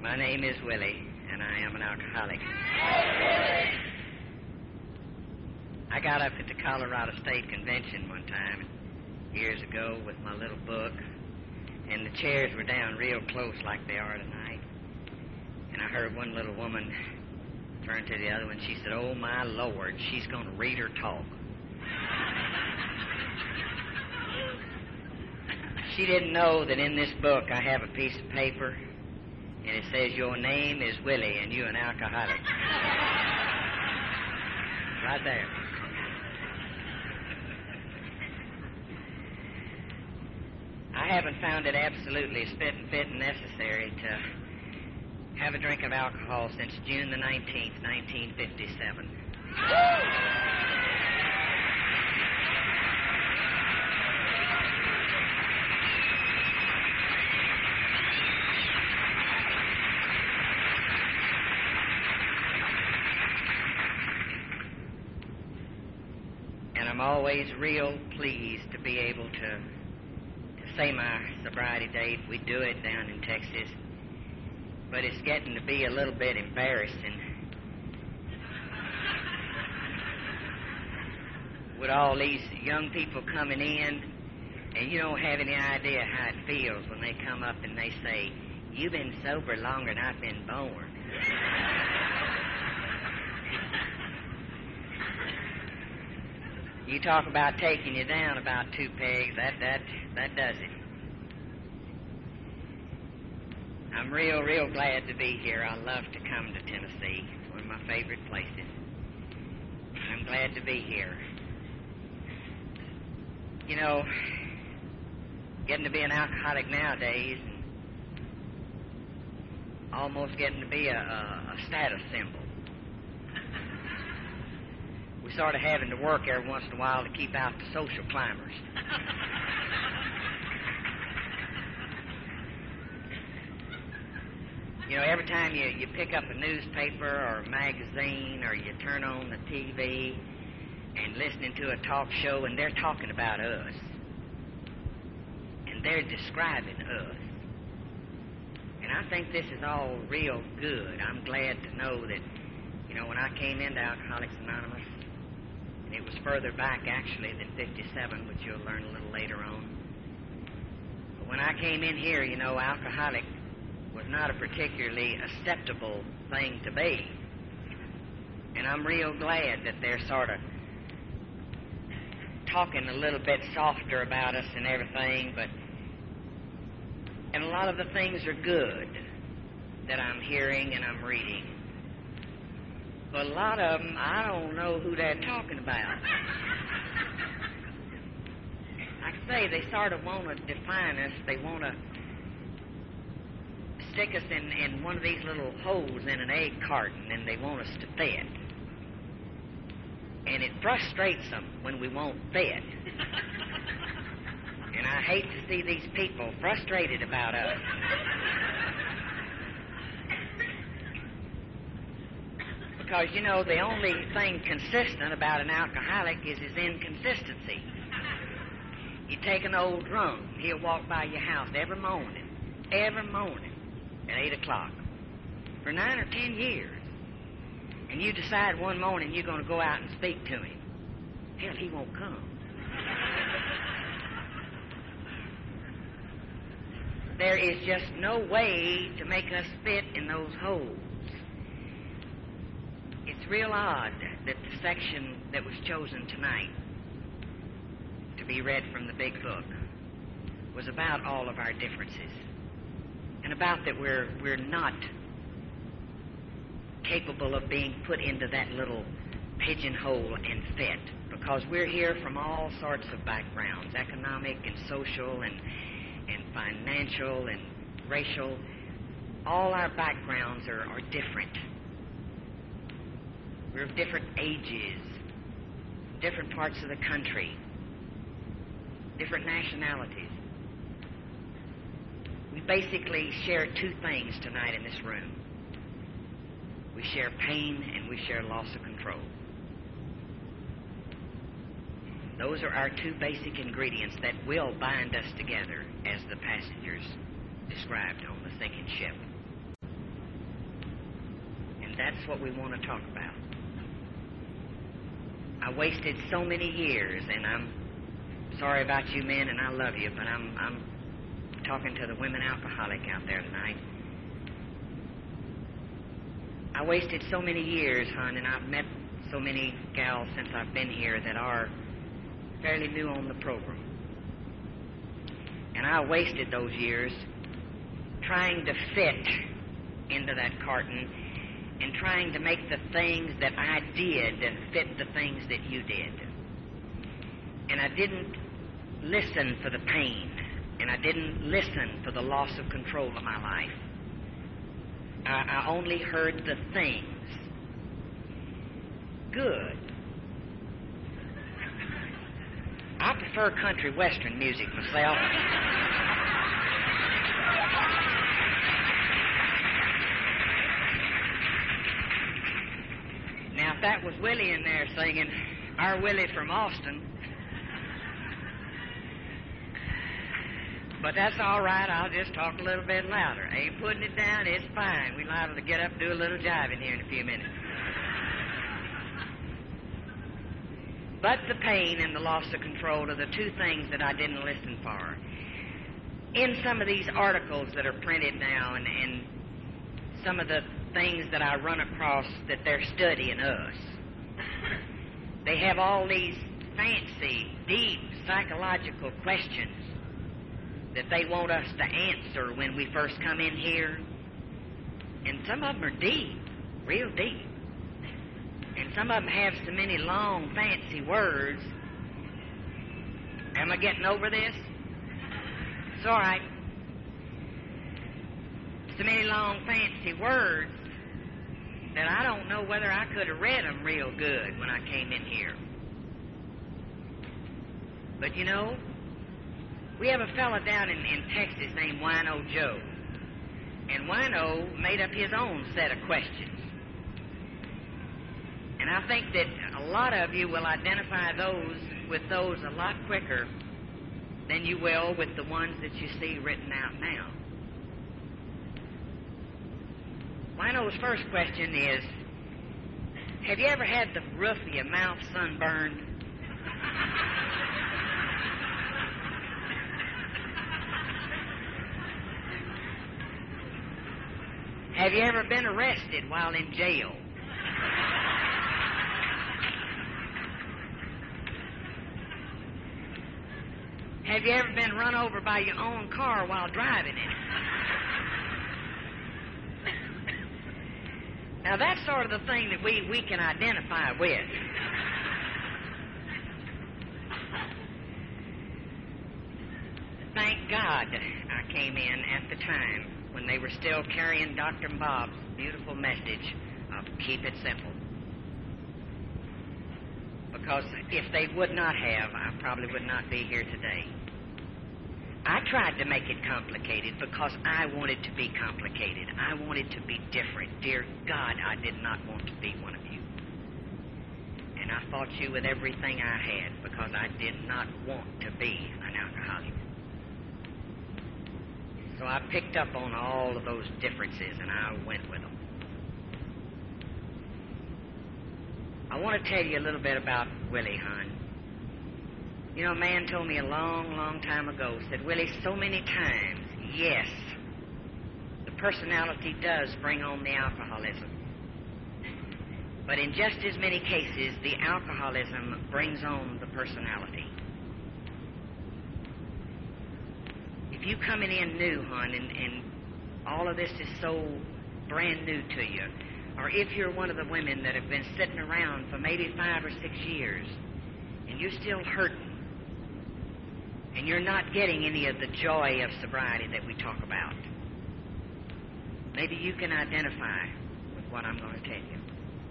My name is Willie, and I am an alcoholic. I got up at the Colorado State Convention one time, years ago, with my little book, and the chairs were down real close like they are tonight. And I heard one little woman turn to the other one. She said, "Oh, my Lord, she's going to read her talk." She didn't know that in this book I have a piece of paper, and it says, "Your name is Willie, and you're an alcoholic." Right there. I haven't found it absolutely fit and necessary to have a drink of alcohol since June the 19th, 1957. And I'm always real pleased to be able to say my sobriety date. We do it down in Texas. But it's getting to be a little bit embarrassing with all these young people coming in, and you don't have any idea how it feels when they come up and they say, "You've been sober longer than I've been born." You talk about taking you down about 2 pegs, that does it. I'm real glad to be here. I love to come to Tennessee. It's one of my favorite places. I'm glad to be here. You know, getting to be an alcoholic nowadays and almost getting to be a status symbol. We're sort of having to work every once in a while to keep out the social climbers. You know, every time you pick up a newspaper or a magazine or you turn on the TV and listening to a talk show and they're talking about us and they're describing us. And I think this is all real good. I'm glad to know that, you know, when I came into Alcoholics Anonymous, and it was further back actually than 57, which you'll learn a little later on. But when I came in here, you know, alcoholic was not a particularly acceptable thing to be. And I'm real glad that they're sort of talking a little bit softer about us and everything, and a lot of the things are good that I'm hearing and I'm reading. But a lot of them, I don't know who they're talking about. Like I say, they sort of want to define us. They want to stick us in one of these little holes in an egg carton, and they want us to fit. And it frustrates them when we won't fit. And I hate to see these people frustrated about us. Because, you know, the only thing consistent about an alcoholic is his inconsistency. You take an old drunk, he'll walk by your house every morning at 8 o'clock for 9 or 10 years. And you decide one morning you're going to go out and speak to him. Hell, he won't come. There is just no way to make us fit in those holes. It's real odd that the section that was chosen tonight to be read from the big book was about all of our differences and about that we're not capable of being put into that little pigeonhole and fit, because we're here from all sorts of backgrounds, economic and social and financial and racial. All our backgrounds are different. We're of different ages, different parts of the country, different nationalities. We basically share 2 things tonight in this room. We share pain and we share loss of control. Those are our 2 basic ingredients that will bind us together as the passengers described on the sinking ship. that's what we want to talk about. I wasted so many years, and I'm sorry about you men, and I love you, but I'm talking to the women alcoholic out there tonight. I wasted so many years, hon, and I've met so many gals since I've been here that are fairly new on the program. And I wasted those years trying to fit into that carton and trying to make the things that I did fit the things that you did. And I didn't listen for the pain, and I didn't listen for the loss of control of my life. I only heard the things. Good. I prefer country western music myself. Now, if that was Willie in there singing, our Willie from Austin. But that's all right. I'll just talk a little bit louder. I ain't putting it down. It's fine. We're liable to get up and do a little jiving here in a few minutes. But the pain and the loss of control are the two things that I didn't listen for. In some of these articles that are printed now and some of the things that I run across that they're studying us, they have all these fancy, deep psychological questions that they want us to answer when we first come in here. And some of them are deep, real deep. And some of them have so many long, fancy words. Am I getting over this? It's all right. So many long, fancy words that I don't know whether I could have read them real good when I came in here. But you know, we have a fella down in Texas named Wino Joe. And Wino made up his own set of questions. And I think that a lot of you will identify with those a lot quicker than you will with the ones that you see written out now. Wino's first question is, have you ever had the roof of your mouth sunburned? Have you ever been arrested while in jail? Have you ever been run over by your own car while driving it? Now, that's sort of the thing that we can identify with. Thank God I came in at the time when they were still carrying Dr. Bob's beautiful message of keep it simple. Because if they would not have, I probably would not be here today. I tried to make it complicated because I wanted to be complicated. I wanted to be different. Dear God, I did not want to be one of you. And I fought you with everything I had because I did not want to be an alcoholic. So I picked up on all of those differences and I went with them. I want to tell you a little bit about Willie, hon. You know, a man told me a long, long time ago, said, Willie, so many times, yes, the personality does bring on the alcoholism. But in just as many cases, the alcoholism brings on the personality. If you coming in new, hon, and all of this is so brand new to you, or if you're one of the women that have been sitting around for maybe 5 or 6 years, and you're still hurting, and you're not getting any of the joy of sobriety that we talk about, maybe you can identify with what I'm going to tell you.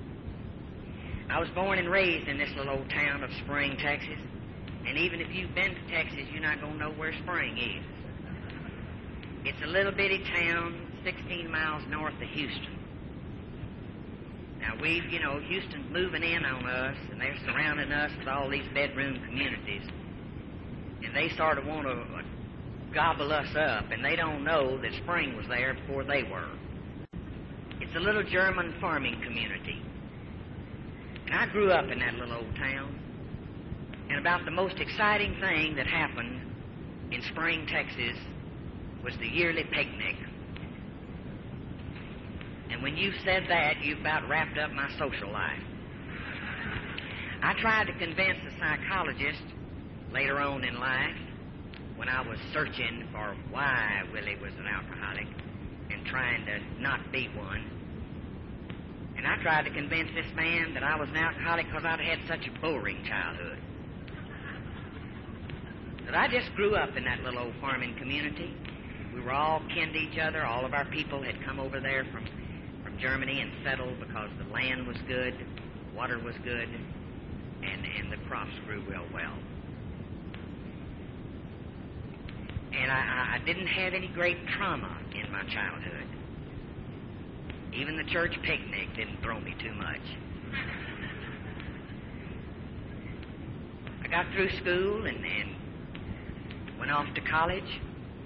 I was born and raised in this little old town of Spring, Texas, and even if you've been to Texas, you're not going to know where Spring is. It's a little bitty town 16 miles north of Houston. Now, Houston's moving in on us, and they're surrounding us with all these bedroom communities. And they sort of want to gobble us up, and they don't know that Spring was there before they were. It's a little German farming community. And I grew up in that little old town. And about the most exciting thing that happened in Spring, Texas, was the yearly picnic. And when you said that, you about wrapped up my social life. I tried to convince a psychologist later on in life, when I was searching for why Willie was an alcoholic and trying to not be one. And I tried to convince this man that I was an alcoholic because I'd had such a boring childhood. But I just grew up in that little old farming community. We were all kin to each other. All of our people had come over there from Germany and settled because the land was good, water was good, and the crops grew real well. And I didn't have any great trauma in my childhood. Even the church picnic didn't throw me too much. I got through school and went off to college.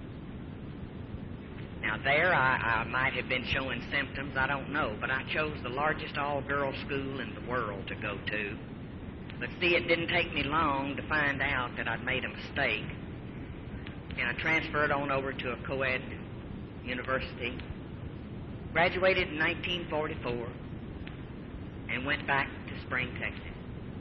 Now there I might have been showing symptoms, I don't know, but I chose the largest all-girls school in the world to go to. But see, it didn't take me long to find out that I'd made a mistake. And I transferred on over to a co-ed university, graduated in 1944, and went back to Spring, Texas.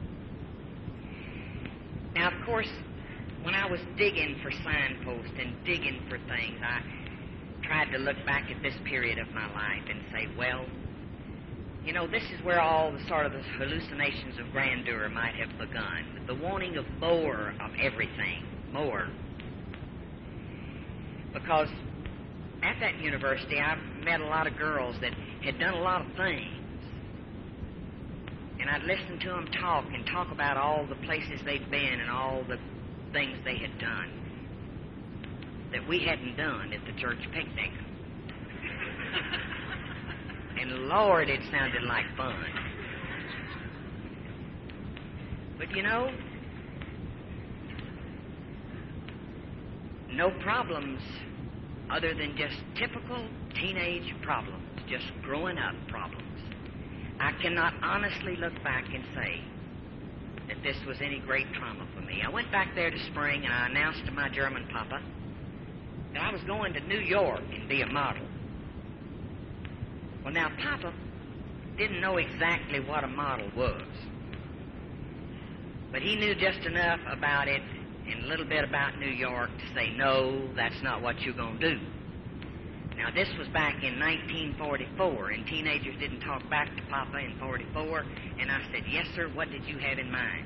Now, of course, when I was digging for signposts and digging for things, I tried to look back at this period of my life and say, well, you know, this is where all the sort of the hallucinations of grandeur might have begun. The wanting of more of everything, more. Because at that university, I met a lot of girls that had done a lot of things. And I'd listen to them talk and talk about all the places they'd been and all the things they had done that we hadn't done at the church picnic. And Lord, it sounded like fun. But you know, no problems other than just typical teenage problems, just growing up problems. I cannot honestly look back and say that this was any great trauma for me. I went back there to Spring and I announced to my German papa that I was going to New York and be a model. Well, now, Papa didn't know exactly what a model was, but he knew just enough about it and a little bit about New York to say, no, that's not what you're going to do. Now, this was back in 1944, and teenagers didn't talk back to Papa in 44, and I said, yes, sir, what did you have in mind?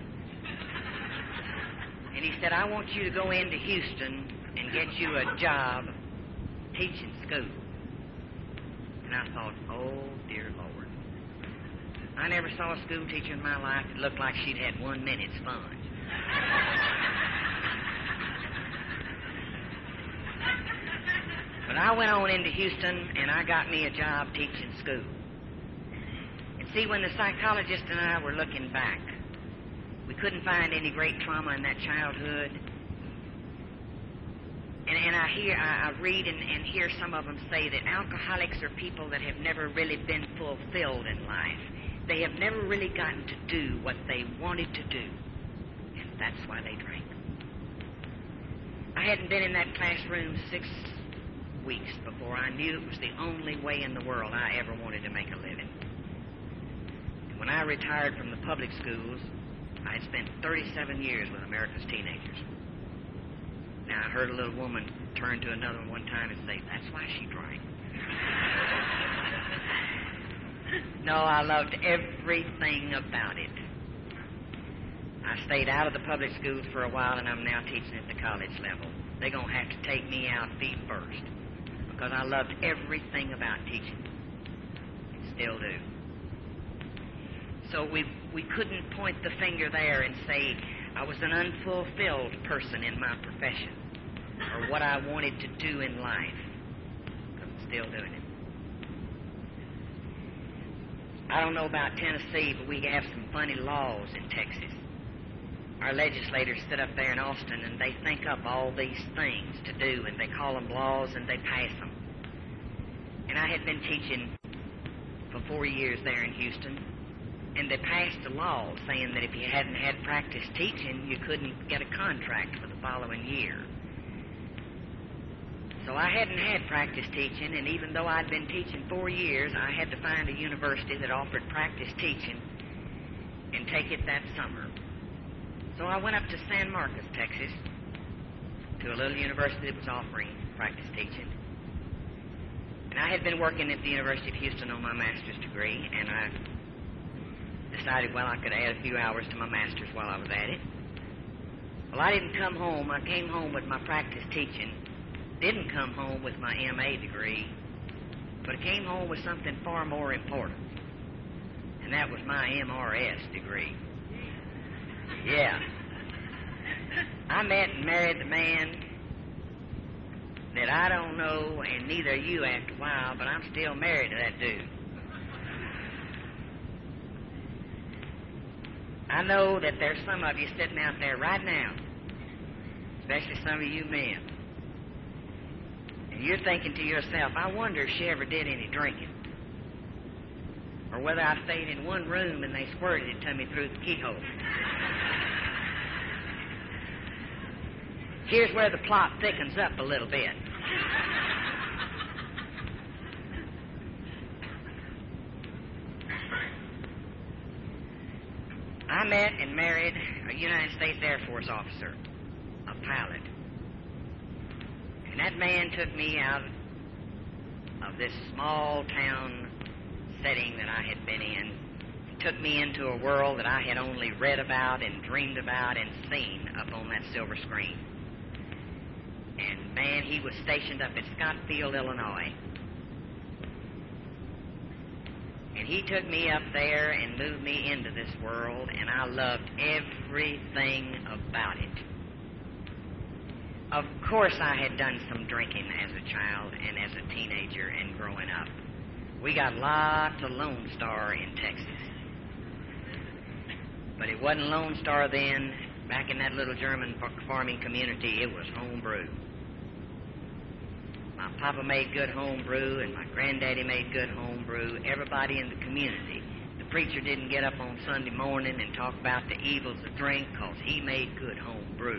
And he said, I want you to go into Houston and get you a job teaching school. And I thought, oh, dear Lord. I never saw a school teacher in my life that looked like she'd had 1 minute's fun. But I went on into Houston, and I got me a job teaching school. And see, when the psychologist and I were looking back, we couldn't find any great trauma in that childhood. And I read and hear some of them say that alcoholics are people that have never really been fulfilled in life. They have never really gotten to do what they wanted to do. And that's why they drank. I hadn't been in that classroom 6 weeks before I knew it was the only way in the world I ever wanted to make a living. And when I retired from the public schools, I had spent 37 years with America's teenagers. Now, I heard a little woman turn to another one time and say, that's why she drank. No, I loved everything about it. I stayed out of the public schools for a while, and I'm now teaching at the college level. They're going to have to take me out feet first, because I loved everything about teaching, and still do. So we couldn't point the finger there and say I was an unfulfilled person in my profession or what I wanted to do in life, because I'm still doing it. I don't know about Tennessee, but we have some funny laws in Texas. Our legislators sit up there in Austin, and they think up all these things to do, and they call them laws, and they pass them. And I had been teaching for 4 years there in Houston, and they passed a law saying that if you hadn't had practice teaching, you couldn't get a contract for the following year. So I hadn't had practice teaching, and even though I'd been teaching 4 years, I had to find a university that offered practice teaching and take it that summer. So I went up to San Marcos, Texas, to a little university that was offering practice teaching. And I had been working at the University of Houston on my master's degree, and I decided, well, I could add a few hours to my master's while I was at it. Well, I didn't come home. I came home with my practice teaching. Didn't come home with my MA degree, but I came home with something far more important, and that was my MRS degree. Yeah. I met and married the man that I don't know, and neither you after a while, but I'm still married to that dude. I know that there's some of you sitting out there right now, especially some of you men, and you're thinking to yourself, I wonder if she ever did any drinking, or whether I stayed in one room and they squirted it to me through the keyhole. Here's where the plot thickens up a little bit. I met and married a United States Air Force officer, a pilot. And that man took me out of this small town setting that I had been in. He took me into a world that I had only read about and dreamed about and seen up on that silver screen. And man, he was stationed up at Scottsfield, Illinois. And he took me up there and moved me into this world, and I loved everything about it. Of course, I had done some drinking as a child and as a teenager and growing up. We got lots of Lone Star in Texas. But it wasn't Lone Star then. Back in that little German farming community, it was home brew. My papa made good home brew, and my granddaddy made good home brew. Everybody in the community. The preacher didn't get up on Sunday morning and talk about the evils of drink, because he made good home brew.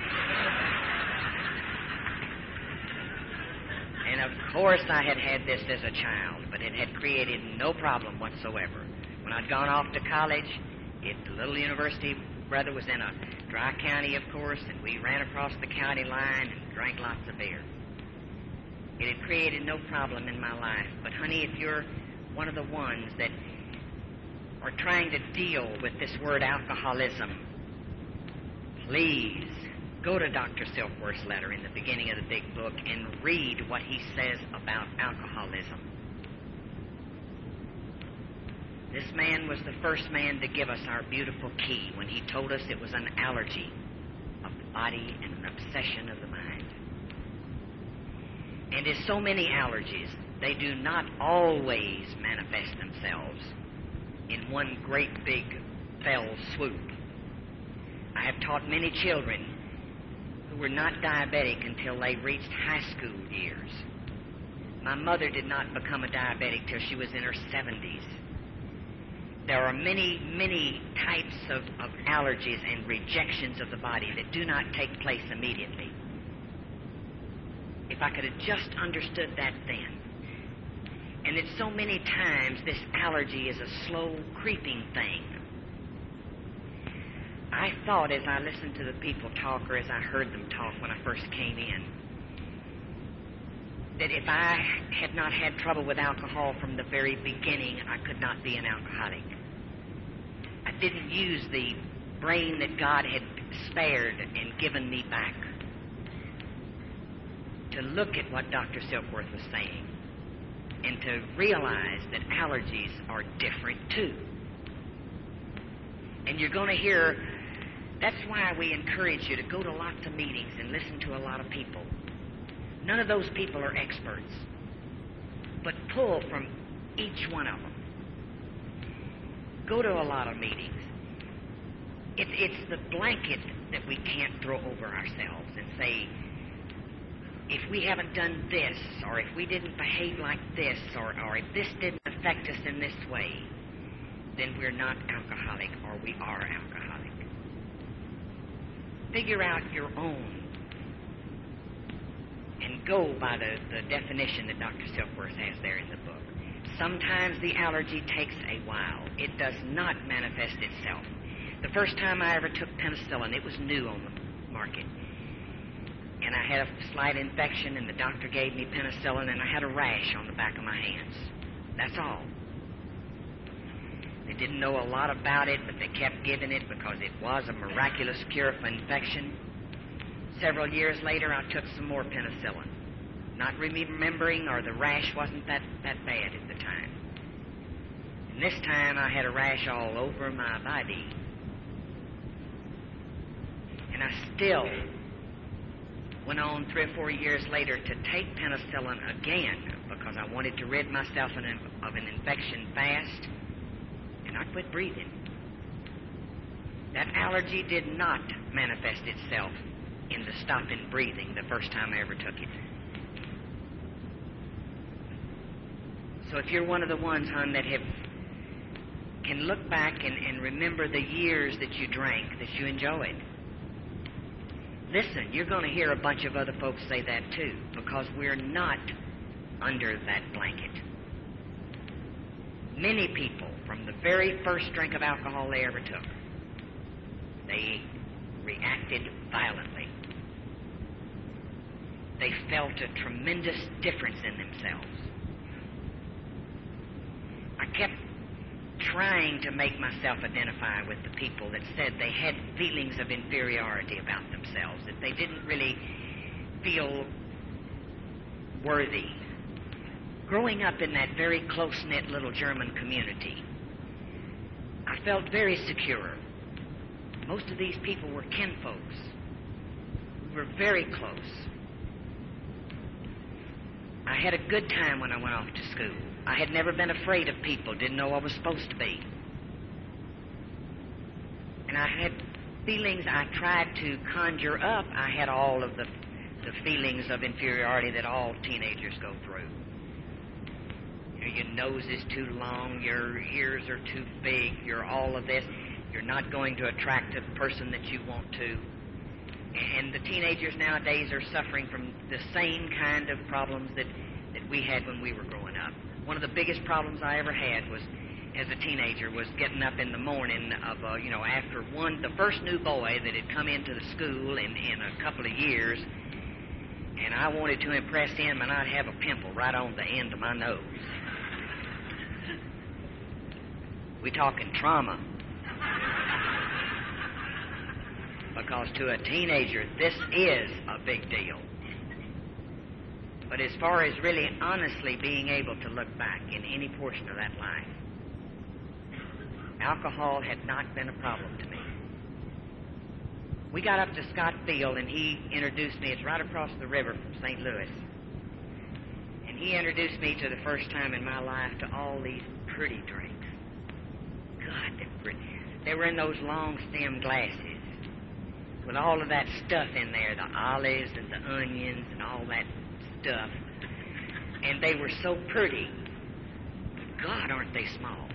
And of course I had had this as a child, but it had created no problem whatsoever. When I'd gone off to college, the little university brother was in a dry county, of course, and we ran across the county line and drank lots of beer. It had created no problem in my life. But, honey, if you're one of the ones that are trying to deal with this word alcoholism, please go to Dr. Silkworth's letter in the beginning of the big book and read what he says about alcoholism. This man was the first man to give us our beautiful key when he told us it was an allergy of the body and an obsession of the mind. And as so many allergies, they do not always manifest themselves in one great big fell swoop. I have taught many children who were not diabetic until they reached high school years. My mother did not become a diabetic till she was in her 70s. There are many, many types of allergies and rejections of the body that do not take place immediately. If I could have just understood that then. And that so many times this allergy is a slow, creeping thing. I thought as I listened to the people talk, or as I heard them talk when I first came in, that if I had not had trouble with alcohol from the very beginning, I could not be an alcoholic. I didn't use the brain that God had spared and given me back to look at what Dr. Silkworth was saying and to realize that allergies are different too. And you're going to hear, that's why we encourage you to go to lots of meetings and listen to a lot of people. None of those people are experts, but pull from each one of them. Go to a lot of meetings. It's the blanket that we can't throw over ourselves and say, if we haven't done this, or if we didn't behave like this, or if this didn't affect us in this way, then we're not alcoholic, or we are alcoholic. Figure out your own and go by the definition that Dr. Silkworth has there in the book. Sometimes the allergy takes a while. It does not manifest itself. The first time I ever took penicillin, it was new on the market. And I had a slight infection, and the doctor gave me penicillin, and I had a rash on the back of my hands. That's all. They didn't know a lot about it, but they kept giving it because it was a miraculous cure for infection. Several years later, I took some more penicillin, not remembering, or the rash wasn't that bad at the time. And this time, I had a rash all over my body. And I still went on 3 or 4 years later to take penicillin again because I wanted to rid myself of an infection fast, and I quit breathing. That allergy did not manifest itself in the stopping breathing the first time I ever took it. So if you're one of the ones, hon, that can look back and remember the years that you drank, that you enjoyed, listen, you're going to hear a bunch of other folks say that too, because we're not under that blanket. Many people, from the very first drink of alcohol they ever took, they reacted violently. They felt a tremendous difference in themselves. I kept trying to make myself identify with the people that said they had feelings of inferiority about themselves, that they didn't really feel worthy. Growing up in that very close-knit little German community, I felt very secure. Most of these people were kinfolks. We were very close. I had a good time when I went off to school. I had never been afraid of people, didn't know I was supposed to be. And I had feelings I tried to conjure up. I had all of the feelings of inferiority that all teenagers go through. Your nose is too long, your ears are too big, you're all of this. You're not going to attract a person that you want to. And the teenagers nowadays are suffering from the same kind of problems that we had when we were growing up. One of the biggest problems I ever had was, as a teenager, was getting up in the morning of, after the first new boy that had come into the school in a couple of years, and I wanted to impress him, and I'd have a pimple right on the end of my nose. We talking trauma. Because to a teenager, this is a big deal. But as far as really honestly being able to look back in any portion of that life, alcohol had not been a problem to me. We got up to Scott Field, and he introduced me. It's right across the river from St. Louis. And he introduced me to the first time in my life to all these pretty drinks. God, they're pretty. They were in those long stem glasses with all of that stuff in there, the olives and the onions and all that stuff. And they were so pretty. But God, aren't they small?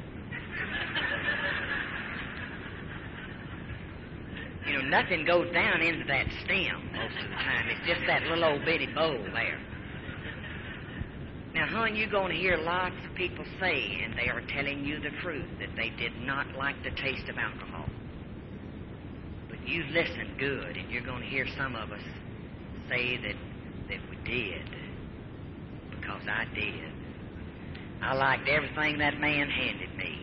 Nothing goes down into that stem most of the time. It's just that little old bitty bowl there. Now, hon, you're going to hear lots of people say, and they are telling you the truth, that they did not like the taste of alcohol. But you listen good, and you're going to hear some of us say that we did, because I did. I liked everything that man handed me.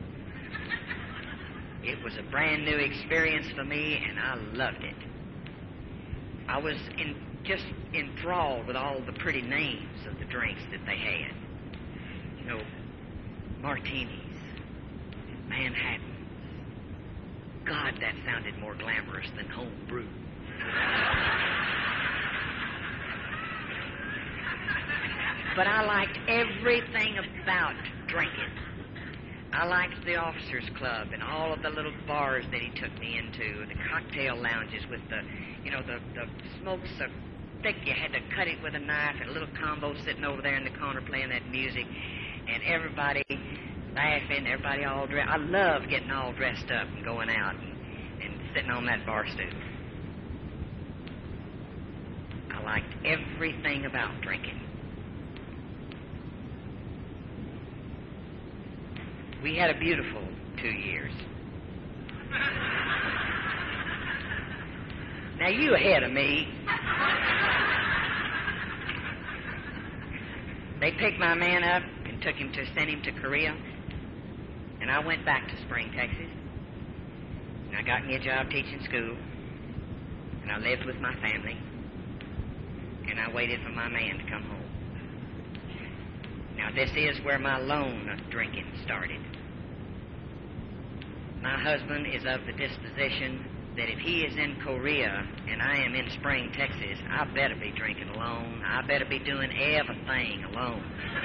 It was a brand new experience for me, and I loved it. I was just enthralled with all the pretty names of the drinks that they had. Martinis, Manhattans. God, that sounded more glamorous than home brew. But I liked everything about drinking. I liked the officers' club and all of the little bars that he took me into, the cocktail lounges with the smokes of thick you had to cut it with a knife, and a little combo sitting over there in the corner playing that music, and everybody laughing, everybody all dressed. I love getting all dressed up and going out and sitting on that bar stool. I liked everything about drinking. We had a beautiful 2 years. Now, you ahead of me. They picked my man up and sent him to Korea. And I went back to Spring, Texas. And I got me a job teaching school. And I lived with my family. And I waited for my man to come home. Now, this is where my lone drinking started. My husband is of the disposition that if he is in Korea and I am in Spring, Texas, I better be drinking alone. I better be doing everything alone.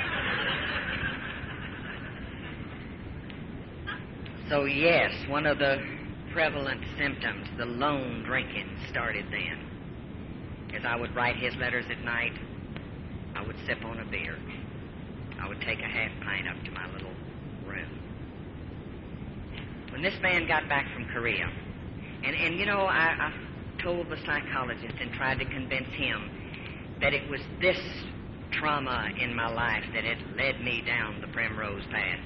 So, yes, one of the prevalent symptoms, the lone drinking, started then. As I would write his letters at night, I would sip on a beer. I would take a half pint up to my little room. When this man got back from Korea, and you know, I told the psychologist and tried to convince him that it was this trauma in my life that had led me down the primrose path.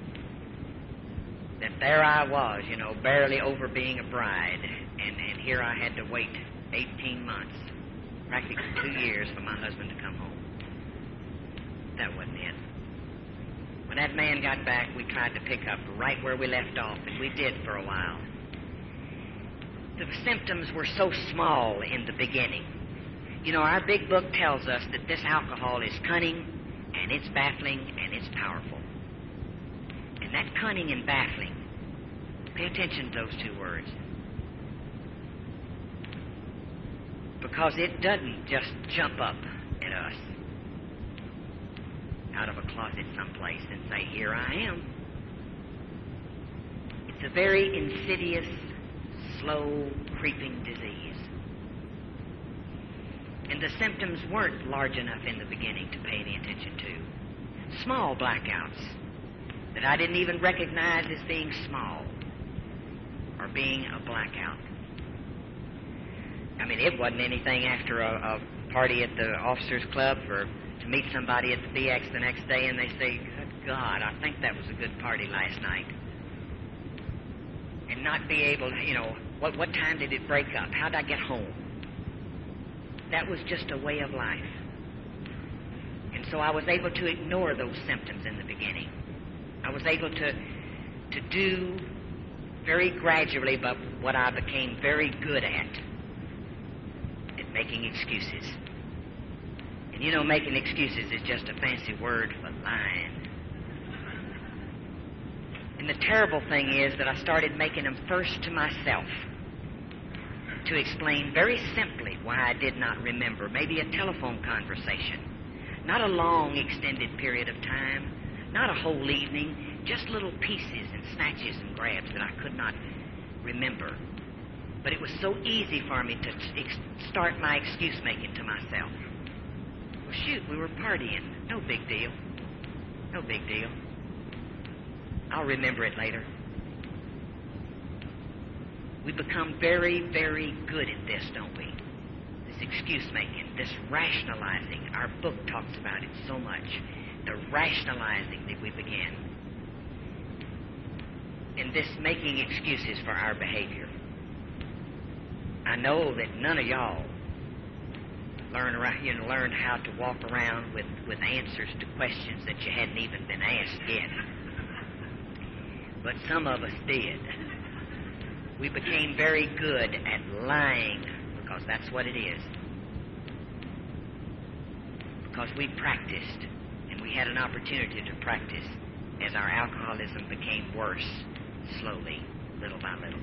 That there I was, you know, barely over being a bride, and here I had to wait 18 months, practically 2 years, for my husband to come home. That wasn't it. When that man got back, we tried to pick up right where we left off, and we did for a while. The symptoms were so small in the beginning. You know, our big book tells us that this alcohol is cunning, and it's baffling, and it's powerful. And that cunning and baffling, pay attention to those two words. Because it doesn't just jump up at us out of a closet someplace and say, here I am. It's a very insidious, slow, creeping disease. And the symptoms weren't large enough in the beginning to pay any attention to. Small blackouts that I didn't even recognize as being small or being a blackout. I mean, it wasn't anything after a party at the officers' club to meet somebody at the BX the next day and they say, good God, I think that was a good party last night. And not be able to, you know, what time did it break up? How did I get home? That was just a way of life. And so I was able to ignore those symptoms in the beginning. I was able to do very gradually, but what I became very good at making excuses. And you know, making excuses is just a fancy word for lying. And the terrible thing is that I started making them first to myself to explain very simply why I did not remember. Maybe a telephone conversation. Not a long, extended period of time. Not a whole evening. Just little pieces and snatches and grabs that I could not remember. But it was so easy for me to start my excuse-making to myself. Well, shoot, we were partying. No big deal. No big deal. I'll remember it later. We become very, very good at this, don't we? This excuse-making, this rationalizing. Our book talks about it so much. The rationalizing that we begin. And this making excuses for our behavior. I know that none of y'all learned how to walk around with answers to questions that you hadn't even been asked yet. But some of us did. We became very good at lying, because that's what it is. Because we practiced, and we had an opportunity to practice as our alcoholism became worse, slowly, little by little.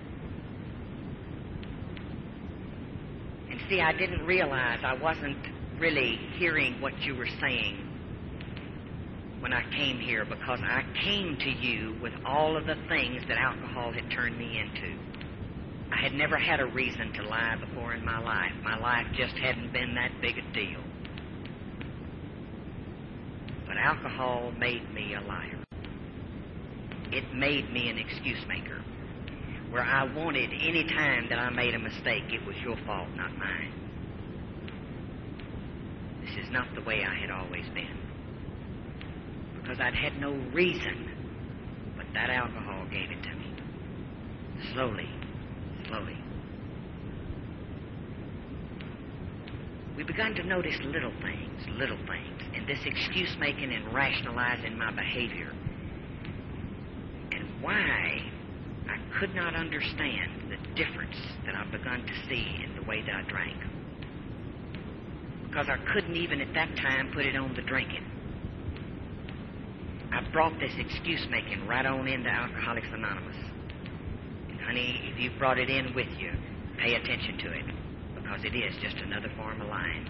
And see, I didn't realize I wasn't really hearing what you were saying when I came here, because I came to you with all of the things that alcohol had turned me into. I had never had a reason to lie before in my life. My life just hadn't been that big a deal. But alcohol made me a liar. It made me an excuse maker, where I wanted any time that I made a mistake, it was your fault, not mine. This is not the way I had always been, because I'd had no reason, but that alcohol gave it to me. Slowly. We began to notice little things, and this excuse-making and rationalizing my behavior. And why I could not understand the difference that I've begun to see in the way that I drank. Because I couldn't even at that time put it on the drinking. I brought this excuse-making right on into Alcoholics Anonymous. And honey, if you've brought it in with you, pay attention to it, because it is just another form of lying.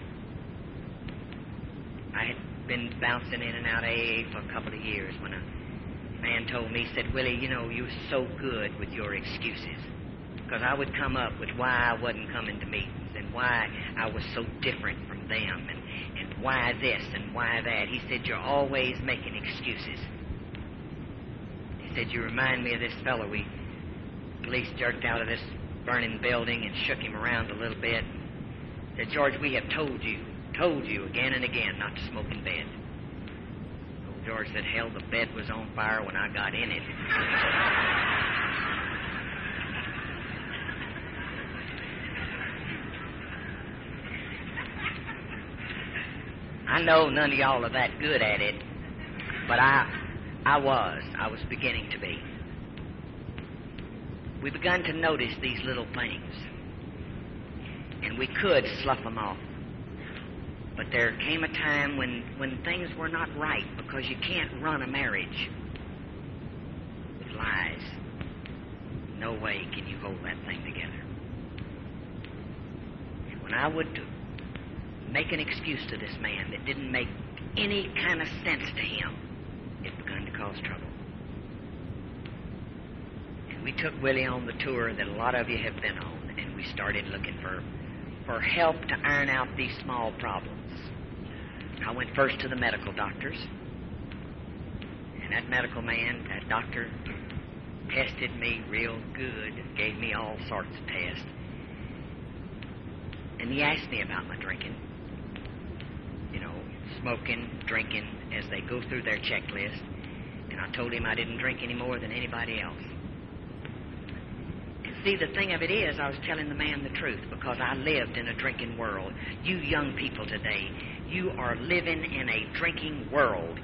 I had been bouncing in and out of AA for a couple of years when a man told me, said, Willie, you know, you're so good with your excuses. Because I would come up with why I wasn't coming to meetings and why I was so different from them and why this and why that. He said, you're always making excuses. He said, you remind me of this fellow we police jerked out of this burning building and shook him around a little bit. Said, George, we have told you again and again not to smoke in bed. Old George said, hell, the bed was on fire when I got in it. I know none of y'all are that good at it, but I was beginning to be. We began to notice these little things, and we could slough them off. But there came a time when things were not right, because you can't run a marriage with lies. No way can you hold that thing together. And when I would make an excuse to this man that didn't make any kind of sense to him, it began to cause trouble. And we took Willie on the tour that a lot of you have been on, and we started looking for help to iron out these small problems. I went first to the medical doctors, and that medical man, that doctor, tested me real good, gave me all sorts of tests. And he asked me about my drinking. You know, smoking, drinking, as they go through their checklist. And I told him I didn't drink any more than anybody else. And see, the thing of it is, I was telling the man the truth, because I lived in a drinking world. You young people today, you are living in a drinking world.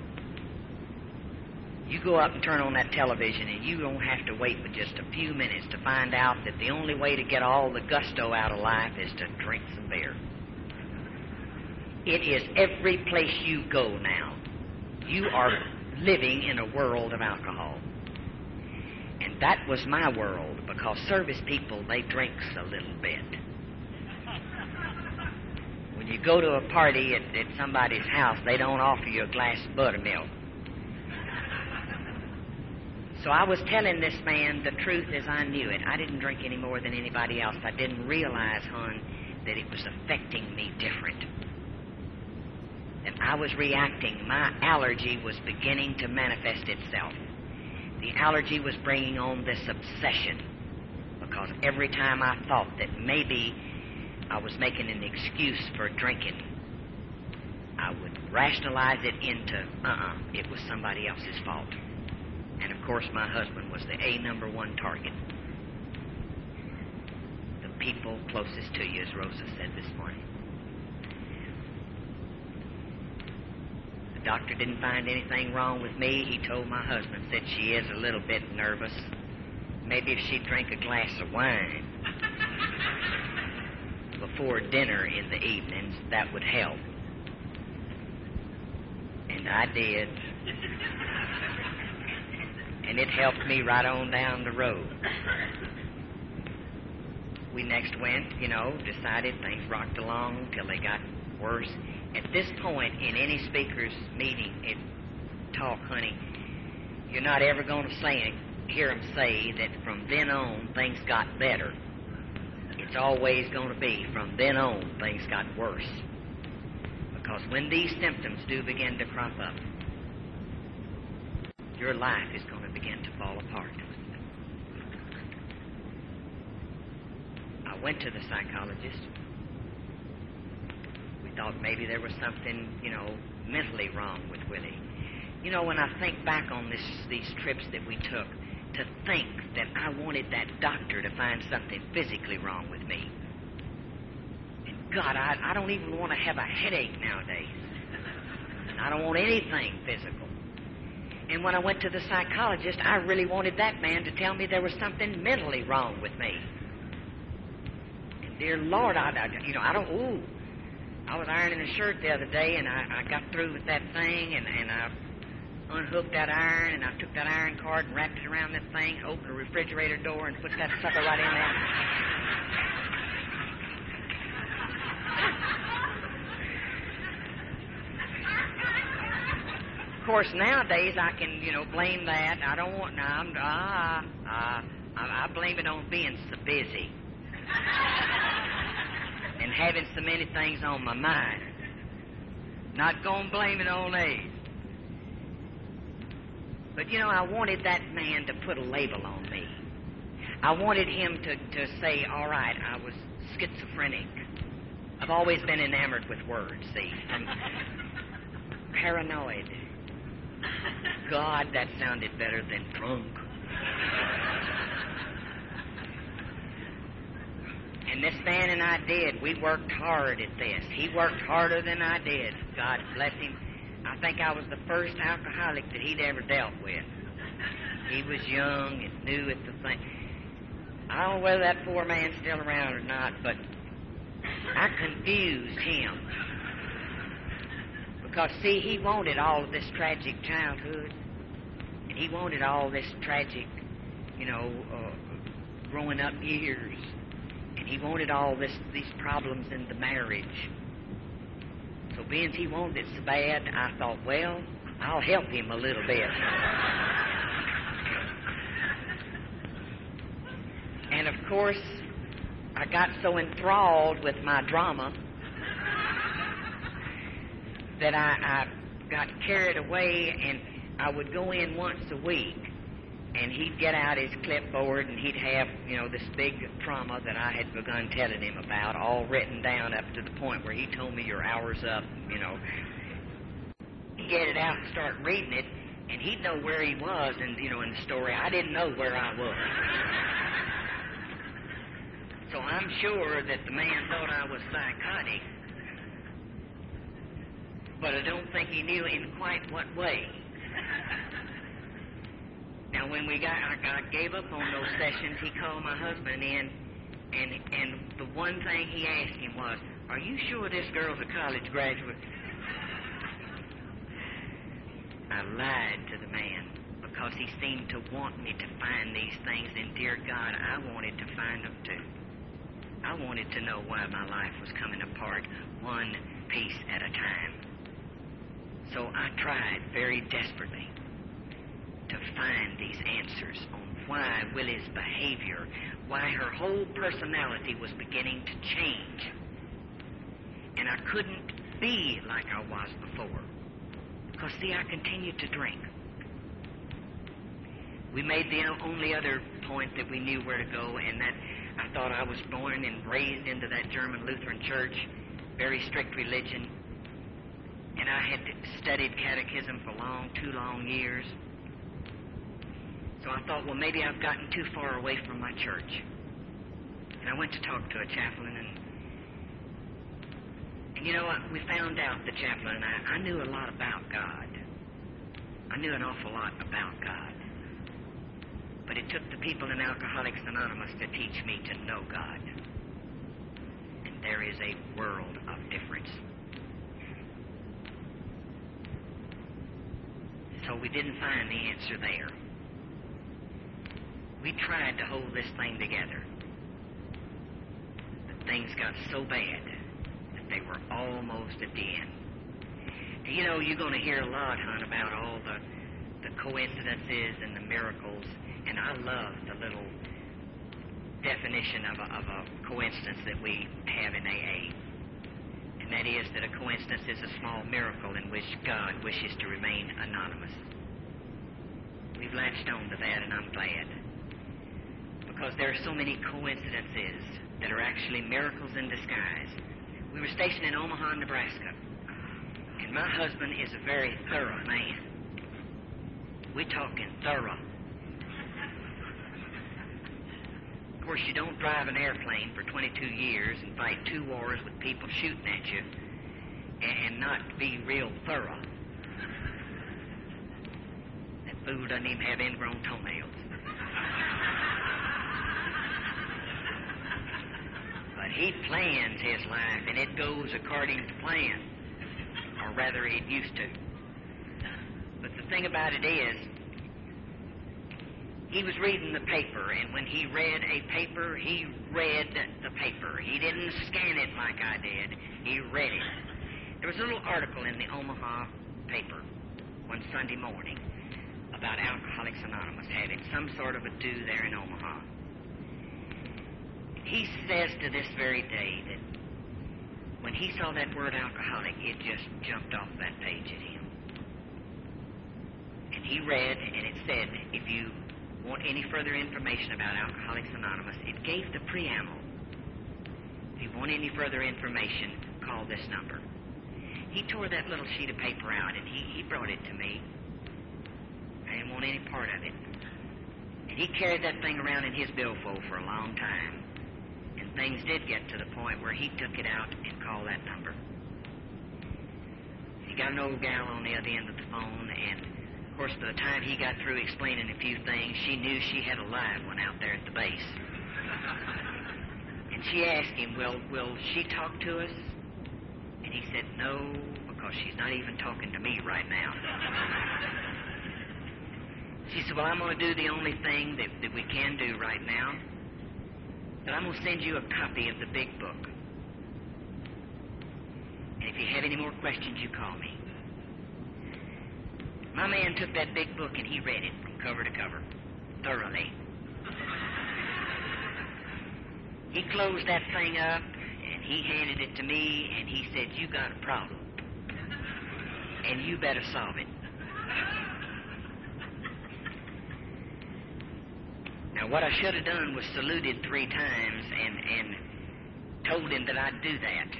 You go up and turn on that television, and you don't have to wait but just a few minutes to find out that the only way to get all the gusto out of life is to drink some beer. It is every place you go now. You are living in a world of alcohol. And that was my world, because service people, they drink a little bit. When you go to a party at somebody's house, they don't offer you a glass of buttermilk. So I was telling this man the truth as I knew it. I didn't drink any more than anybody else. I didn't realize, hon, that it was affecting me different. And I was reacting. My allergy was beginning to manifest itself. The allergy was bringing on this obsession, because every time I thought that maybe I was making an excuse for drinking, I would rationalize it into, it was somebody else's fault. And of course, my husband was the number one target. The people closest to you, as Rosa said this morning. The doctor didn't find anything wrong with me. He told my husband, said she is a little bit nervous. Maybe if she'd drink a glass of wine before dinner in the evenings, that would help. And I did. And it helped me right on down the road. We next went, decided things rocked along till they got worse. At this point in any speaker's meeting, talk, honey, you're not ever going to say hear them say that from then on things got better. It's always going to be from then on things got worse. Because when these symptoms do begin to crop up, your life is going to begin to fall apart. I went to the psychologist. We thought maybe there was something, mentally wrong with Willie. When I think back on these trips that we took, to think that I wanted that doctor to find something physically wrong with me. And God, I don't even want to have a headache nowadays. I don't want anything physical. And when I went to the psychologist, I really wanted that man to tell me there was something mentally wrong with me. And dear Lord, I was ironing a shirt the other day, and I got through with that thing, and I unhooked that iron, and I took that iron cord and wrapped it around that thing, opened the refrigerator door, and put that sucker right in there. Of course, nowadays I can, blame that. I don't want. I blame it on being so busy and having so many things on my mind. Not gonna blame it on age. But, I wanted that man to put a label on me. I wanted him to say, all right, I was schizophrenic. I've always been enamored with words, see. From paranoid. God, that sounded better than drunk. And this man and I did. We worked hard at this. He worked harder than I did. God bless him. I think I was the first alcoholic that he'd ever dealt with. He was young and new at the thing. I don't know whether that poor man's still around or not, but I confused him. Because, see, he wanted all of this tragic childhood, and he wanted all this tragic, growing up years, and he wanted all these problems in the marriage. So being he wanted it so bad, I thought, well, I'll help him a little bit. And of course, I got so enthralled with my drama that I got carried away, and I would go in once a week, and he'd get out his clipboard, and he'd have, this big trauma that I had begun telling him about, all written down up to the point where he told me your hour's up, He'd get it out and start reading it, and he'd know where he was, and, in the story. I didn't know where I was. So I'm sure that the man thought I was psychotic, but I don't think he knew in quite what way. Now, when I gave up on those sessions, he called my husband in, and the one thing he asked him was, "Are you sure this girl's a college graduate?" I lied to the man because he seemed to want me to find these things, and dear God, I wanted to find them too. I wanted to know why my life was coming apart one piece at a time. So I tried very desperately to find these answers on why Willie's behavior, why her whole personality was beginning to change. And I couldn't be like I was before. Because, see, I continued to drink. We made the only other point that we knew where to go, and that I thought I was born and raised into that German Lutheran church, very strict religion, and I had studied catechism for too long years. So I thought, well, maybe I've gotten too far away from my church. And I went to talk to a chaplain, and you know what? We found out, the chaplain and I knew a lot about God. I knew an awful lot about God. But it took the people in Alcoholics Anonymous to teach me to know God. And there is a world of difference. So we didn't find the answer there. We tried to hold this thing together. But things got so bad that they were almost at the end. And you're going to hear a lot, hon, about all the coincidences and the miracles, and I love the little definition of a coincidence that we have in AA. And that is that a coincidence is a small miracle in which God wishes to remain anonymous. We've latched on to that, and I'm glad. Because there are so many coincidences that are actually miracles in disguise. We were stationed in Omaha, Nebraska, and my husband is a very thorough man. We're talking thorough. Of course, you don't drive an airplane for 22 years and fight 2 wars with people shooting at you and not be real thorough. That fool doesn't even have ingrown toenails. But he plans his life, and it goes according to plan. Or rather, it used to. But the thing about it is, he was reading the paper, and when he read a paper, he read the paper. He didn't scan it like I did. He read it. There was a little article in the Omaha paper one Sunday morning about Alcoholics Anonymous having some sort of a do there in Omaha. He says to this very day that when he saw that word alcoholic, it just jumped off that page at him. And he read, and it said, if you want any further information about Alcoholics Anonymous, it gave the preamble. If you want any further information, call this number. He tore that little sheet of paper out, and he brought it to me. I didn't want any part of it. And he carried that thing around in his billfold for a long time. And things did get to the point where he took it out and called that number. He got an old gal on the other end of the phone, and of course, by the time he got through explaining a few things, she knew she had a live one out there at the base. And she asked him, will she talk to us? And he said, no, because she's not even talking to me right now. She said, well, I'm going to do the only thing that we can do right now. And I'm going to send you a copy of the big book. And if you have any more questions, you call me. My man took that big book and he read it from cover to cover, thoroughly. He closed that thing up and he handed it to me and he said, you got a problem. And you better solve it. Now, what I should have done was saluted 3 times and told him that I'd do that.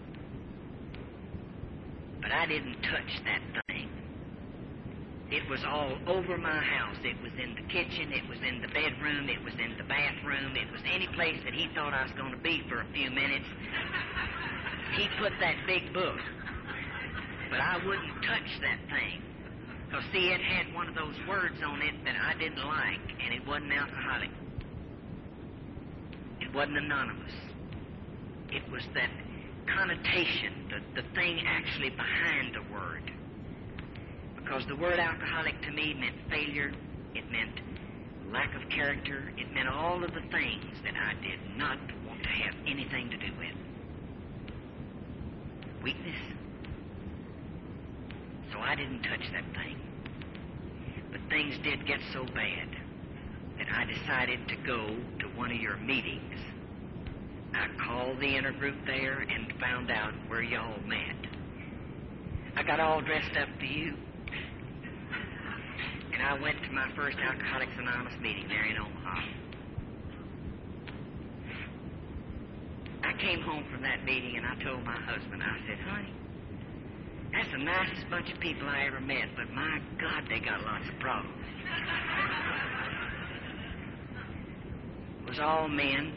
But I didn't touch that thing. It was all over my house. It was in the kitchen. It was in the bedroom. It was in the bathroom. It was any place that he thought I was going to be for a few minutes. He put that big book. But I wouldn't touch that thing. Because, see, it had one of those words on it that I didn't like, and it wasn't alcoholic. It wasn't anonymous. It was that connotation, the thing actually behind the word. Because the word alcoholic to me meant failure, it meant lack of character, it meant all of the things that I did not want to have anything to do with. Weakness. So I didn't touch that thing. But things did get so bad that I decided to go to one of your meetings. I called the intergroup there and found out where y'all met. I got all dressed up for you. And I went to my first Alcoholics Anonymous meeting there in Omaha. I came home from that meeting and I told my husband, I said, honey, that's the nicest bunch of people I ever met, but my God, they got lots of problems. It was all men.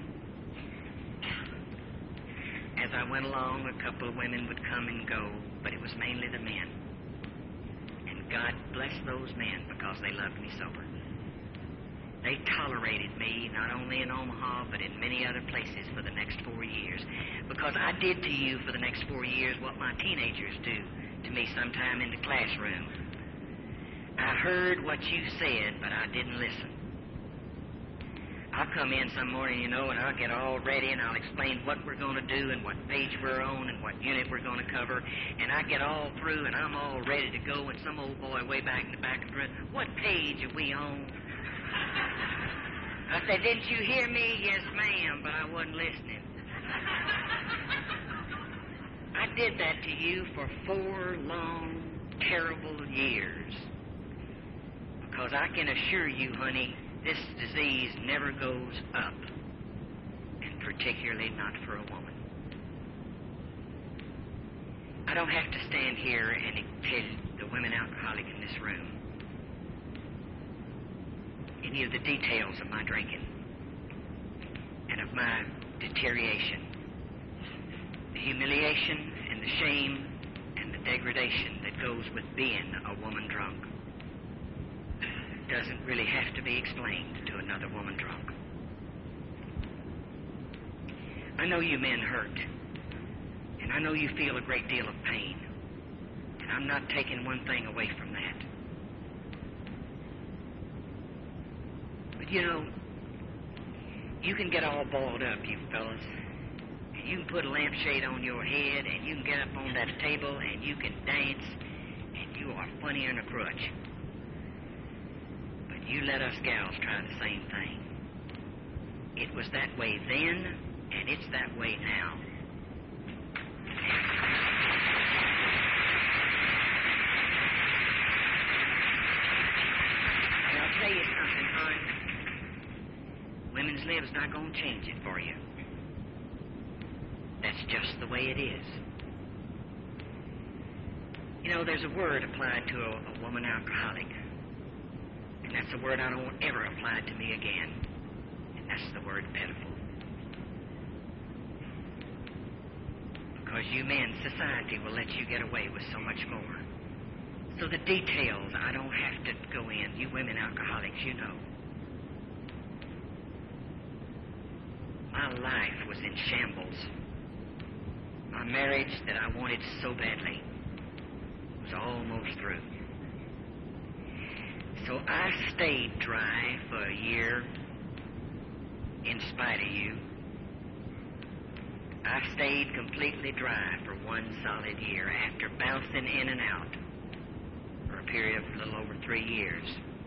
As I went along, a couple of women would come and go, but it was mainly the men. And God bless those men because they loved me sober. They tolerated me not only in Omaha, but in many other places for the next 4 years. Because I did to you for the next 4 years what my teenagers do to me sometime in the classroom. I heard what you said, but I didn't listen. I'll come in some morning, and I'll get all ready, and I'll explain what we're going to do and what page we're on and what unit we're going to cover. And I get all through, and I'm all ready to go, and some old boy way back in the back of the room, what page are we on? I said, didn't you hear me? Yes, ma'am, but I wasn't listening. I did that to you for 4 long, terrible years. Because I can assure you, honey, this disease never goes up, and particularly not for a woman. I don't have to stand here and tell the women alcoholic in this room any of the details of my drinking and of my deterioration, the humiliation and the shame and the degradation that goes with being a woman drunk. Doesn't really have to be explained to another woman drunk. I know you men hurt, and I know you feel a great deal of pain, and I'm not taking one thing away from that. But you can get all balled up, you fellas, and you can put a lampshade on your head, and you can get up on that table, and you can dance, and you are funnier than a crutch. You let us gals try the same thing. It was that way then, and it's that way now. And I'll tell you something, hon. Women's Lib's not going to change it for you. That's just the way it is. There's a word applied to a woman alcoholic. And that's a word I don't want ever applied to me again. And that's the word pitiful. Because you men, society will let you get away with so much more. So the details, I don't have to go in. You women alcoholics, you know. My life was in shambles. My marriage that I wanted so badly was almost through. So I stayed dry for a year in spite of you. I stayed completely dry for 1 solid year after bouncing in and out for a period of a little over 3 years.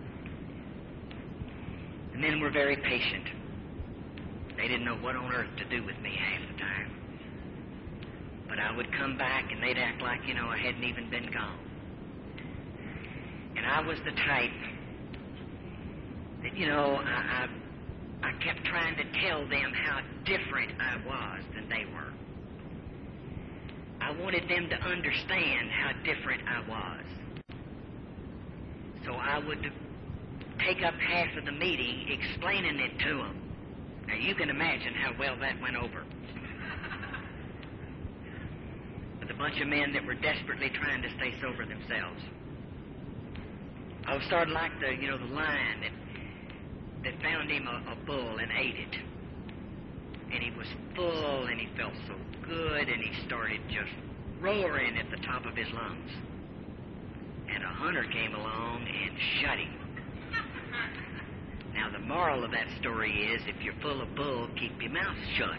The men were very patient. They didn't know what on earth to do with me half the time. But I would come back and they'd act like, I hadn't even been gone. And I was the type that, I kept trying to tell them how different I was than they were. I wanted them to understand how different I was. So I would take up half of the meeting explaining it to them. Now, you can imagine how well that went over. With a bunch of men that were desperately trying to stay sober themselves. I was sort of like the lion that found him a bull and ate it. And he was full and he felt so good and he started just roaring at the top of his lungs. And a hunter came along and shot him. Now, the moral of that story is, if you're full of bull, keep your mouth shut.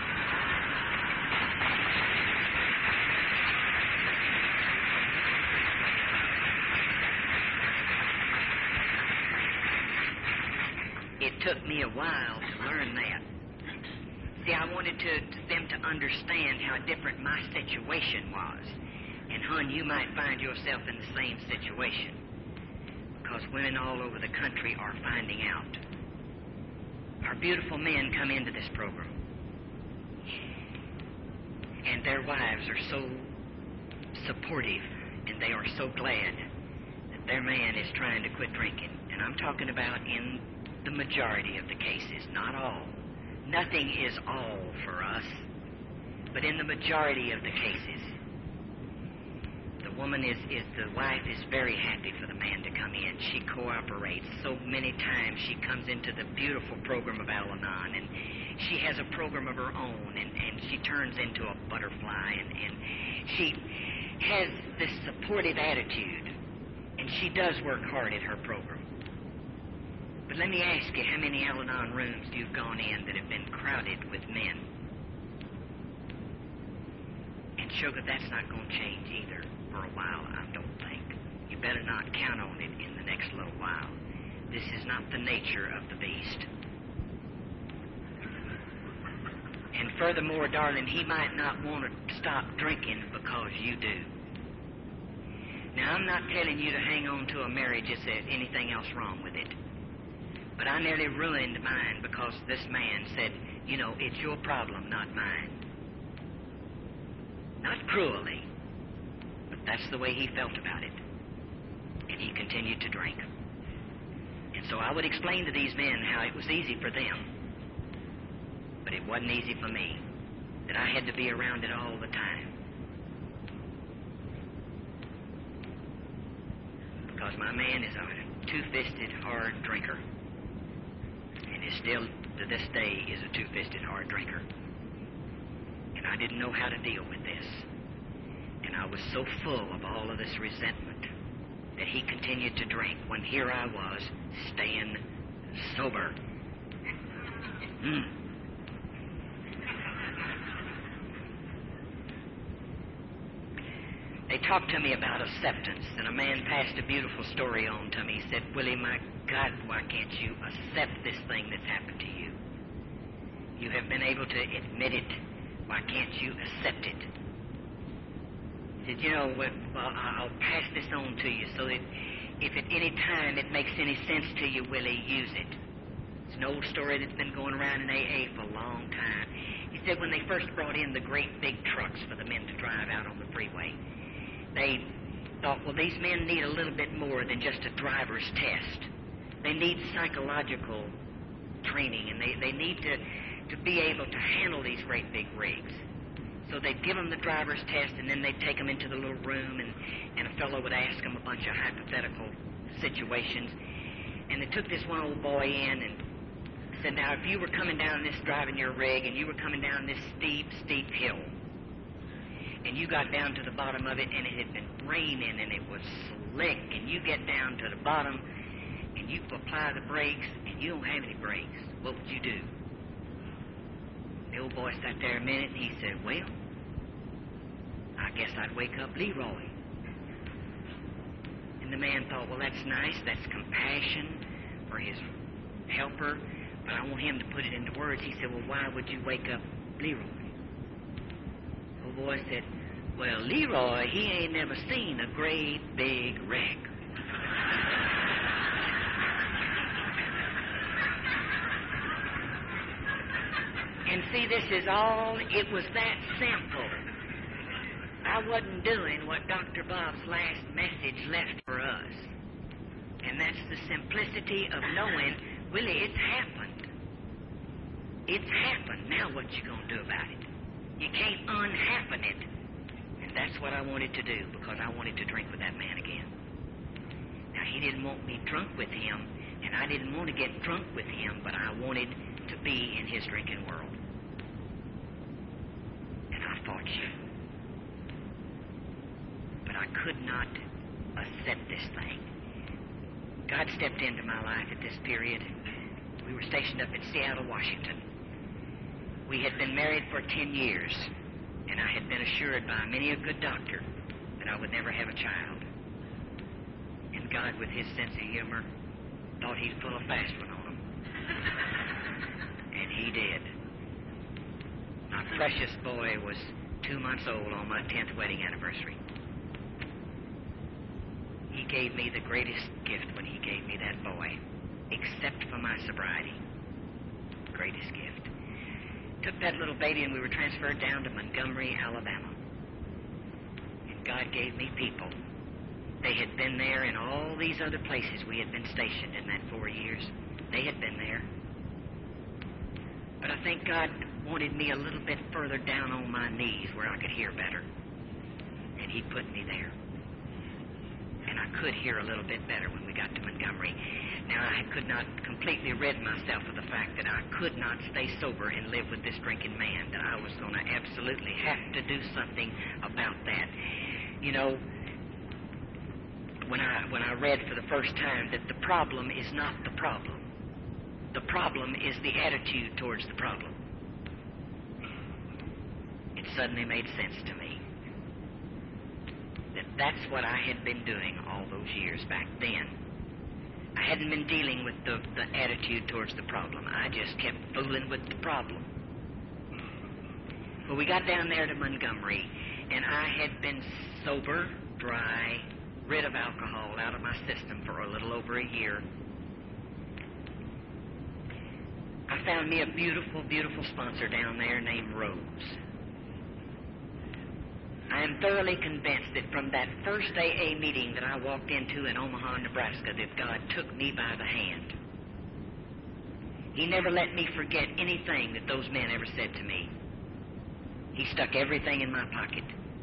It took me a while to learn that. See, I wanted them to understand how different my situation was. And, hon, you might find yourself in the same situation. Because women all over the country are finding out. Our beautiful men come into this program. And their wives are so supportive, and they are so glad that their man is trying to quit drinking. And I'm talking about in the majority of the cases, not all. Nothing is all for us, but in the majority of the cases, the wife is very happy for the man to come in. She cooperates. So many times she comes into the beautiful program of Al-Anon, and she has a program of her own, and she turns into a butterfly, and she has this supportive attitude, and she does work hard at her program. But let me ask you, how many Al-Anon rooms you've gone in that have been crowded with men? And sugar, that's not going to change either for a while, I don't think. You better not count on it in the next little while. This is not the nature of the beast. And furthermore, darling, he might not want to stop drinking because you do. Now, I'm not telling you to hang on to a marriage if there's anything else wrong with it. But I nearly ruined mine because this man said, you know, it's your problem, not mine. Not cruelly, but that's the way he felt about it. And he continued to drink. And so I would explain to these men how it was easy for them, but it wasn't easy for me, that I had to be around it all the time. Because my man is a two-fisted, hard drinker. And is still, to this day, is a two-fisted, hard drinker. And I didn't know how to deal with this. And I was so full of all of this resentment that he continued to drink when here I was, staying sober. They talked to me about acceptance, and a man passed a beautiful story on to me. He said, Willie, my God, why can't you accept this thing that's happened to you? You have been able to admit it. Why can't you accept it? He said, you know, I'll pass this on to you so that if at any time it makes any sense to you, Willie, use it. It's an old story that's been going around in AA for a long time. He said when they first brought in the great big trucks for the men to drive out on the freeway, they thought, well, these men need a little bit more than just a driver's test. They need psychological training, and they need to be able to handle these great big rigs. So they'd give them the driver's test, and then they'd take them into the little room, and a fellow would ask them a bunch of hypothetical situations. And they took this one old boy in and said, now, if you were coming down this, driving your rig, and you were coming down this steep, steep hill, and you got down to the bottom of it, and it had been raining, and it was slick, and you get down to the bottom, and you apply the brakes, and you don't have any brakes, what would you do? The old boy sat there a minute, and he said, well, I guess I'd wake up Leroy. And the man thought, well, that's nice, that's compassion for his helper, but I want him to put it into words. He said, well, why would you wake up Leroy? The old boy said, well, Leroy, he ain't never seen a great big wreck. And see, this is all, it was that simple. I wasn't doing what Dr. Bob's last message left for us. And that's the simplicity of knowing, Willie, it's happened. It's happened. Now what you going to do about it? You can't unhappen it. And that's what I wanted to do, because I wanted to drink with that man again. Now, he didn't want me drunk with him, and I didn't want to get drunk with him, but I wanted to be in his drinking world. And I fought you. But I could not accept this thing. God stepped into my life at this period. We were stationed up in Seattle, Washington. We had been married for 10 years, and I had been assured by many a good doctor that I would never have a child. And God, with his sense of humor, thought he'd pull a fast one on him. And he did. My precious boy was 2 months old on my 10th wedding anniversary. He gave me the greatest gift when he gave me that boy, except for my sobriety. Greatest gift. Took that little baby and we were transferred down to Montgomery, Alabama. And God gave me people. They had been there in all these other places we had been stationed in that 4 years. They had been there. But I think God wanted me a little bit further down on my knees where I could hear better. And he put me there. And I could hear a little bit better when we got to Montgomery. Now, I could not completely rid myself of the fact that I could not stay sober and live with this drinking man, that I was going to absolutely have to do something about that. You know, when I read for the first time that the problem is not the problem, the problem is the attitude towards the problem. It suddenly made sense to me that that's what I had been doing all those years back then. I hadn't been dealing with the attitude towards the problem. I just kept fooling with the problem. Well, we got down there to Montgomery, and I had been sober, dry, rid of alcohol out of my system for a little over a year. I found me a beautiful, beautiful sponsor down there named Rose. I am thoroughly convinced that from that first AA meeting that I walked into in Omaha, Nebraska, that God took me by the hand. He never let me forget anything that those men ever said to me. He stuck everything in my pocket.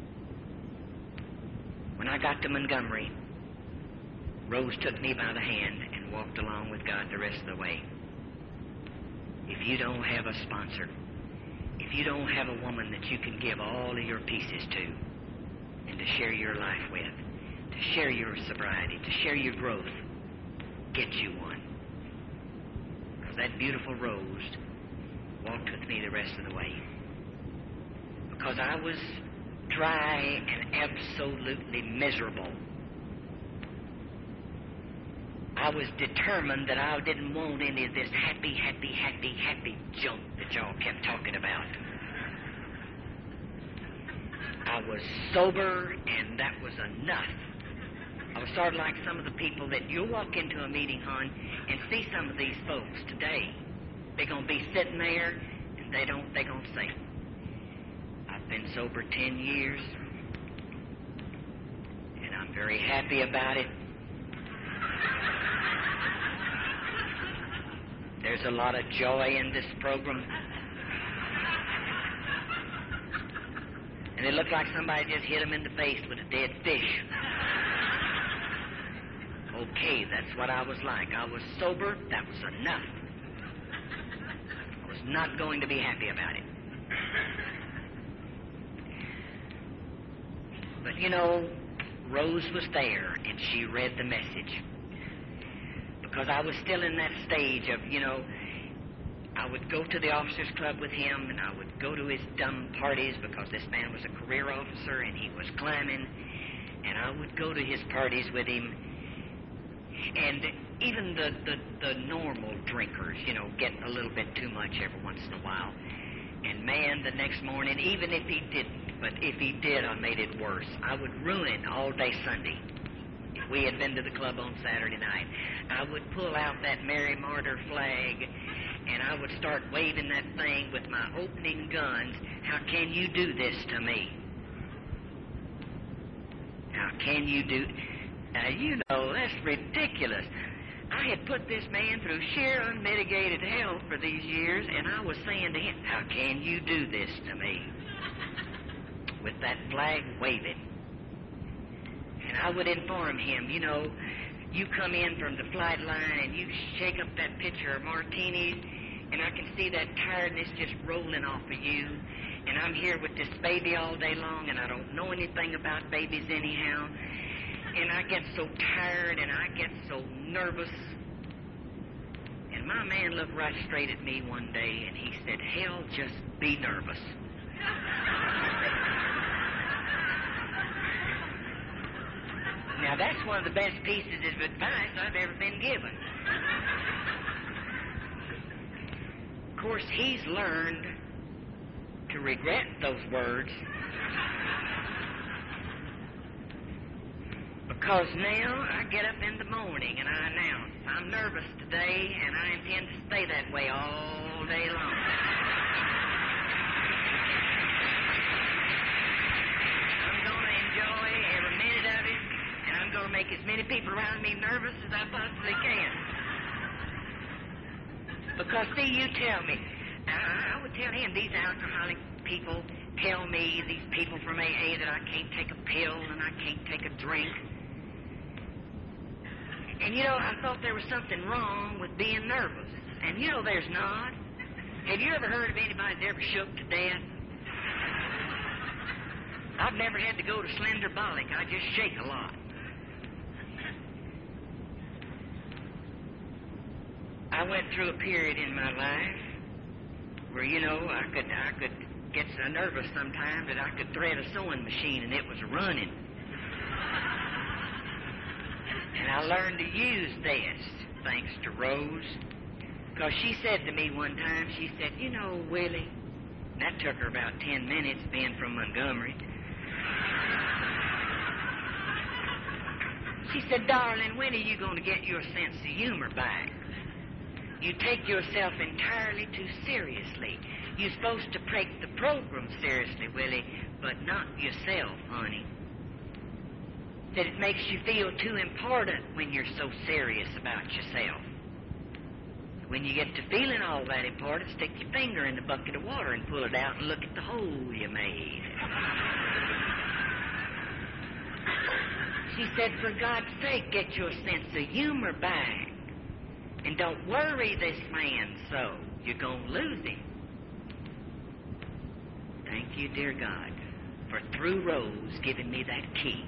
When I got to Montgomery, Rose took me by the hand and walked along with God the rest of the way. If you don't have a sponsor, if you don't have a woman that you can give all of your pieces to and to share your life with, to share your sobriety, to share your growth, get you one. Because that beautiful Rose walked with me the rest of the way. Because I was dry and absolutely miserable. I was determined that I didn't want any of this happy junk that y'all kept talking about. I was sober, and that was enough. I was sort of like some of the people that you'll walk into a meeting, hon, and see some of these folks today. They're going to be sitting there, and they're going to say, I've been sober 10 years, and I'm very happy about it. There's a lot of joy in this program. And it looked like somebody just hit them in the face with a dead fish. Okay, that's what I was like. I was sober. That was enough. I was not going to be happy about it. But, you know, Rose was there, and she read the message. Because I was still in that stage of, you know, I would go to the officers' club with him, and I would go to his dumb parties because this man was a career officer and he was climbing, and I would go to his parties with him. And even the normal drinkers, you know, get a little bit too much every once in a while. And man, the next morning, even if he didn't, but if he did, I made it worse. I would ruin all day Sunday. If we had been to the club on Saturday night, I would pull out that Mary Martyr flag, and I would start waving that thing with my opening guns. How can you do this to me? How can you do... Now, you know, that's ridiculous. I had put this man through sheer unmitigated hell for these years, and I was saying to him, how can you do this to me? With that flag waving. And I would inform him, you know, you come in from the flight line and you shake up that pitcher of martinis, and I can see that tiredness just rolling off of you. And I'm here with this baby all day long, and I don't know anything about babies anyhow. And I get so tired, and I get so nervous. And my man looked right straight at me one day, and he said, hell, just be nervous. Now, that's one of the best pieces of advice I've ever been given. Of course, he's learned to regret those words, because now I get up in the morning and I announce, I'm nervous today, and I intend to stay that way all day long. I'm going to enjoy every minute of it, and I'm going to make as many people around me nervous as I possibly can. Because, see, you tell me, I would tell him, these alcoholic people tell me, these people from AA, that I can't take a pill and I can't take a drink. And, you know, I thought there was something wrong with being nervous. And, you know, there's not. Have you ever heard of anybody that ever shook to death? I've never had to go to slender bollock. I just shake a lot. I went through a period in my life where, I could get so nervous sometimes that I could thread a sewing machine and it was running. And I learned to use this, thanks to Rose. Because she said to me one time, she said, Willie, and that took her about 10 minutes being from Montgomery. She said, darling, when are you going to get your sense of humor back? You take yourself entirely too seriously. You're supposed to take the program seriously, Willie, but not yourself, honey. That it makes you feel too important when you're so serious about yourself. When you get to feeling all that important, stick your finger in the bucket of water and pull it out and look at the hole you made. She said, for God's sake, get your sense of humor back. And don't worry this man so. You're going to lose him. Thank you, dear God, for through Rose giving me that key.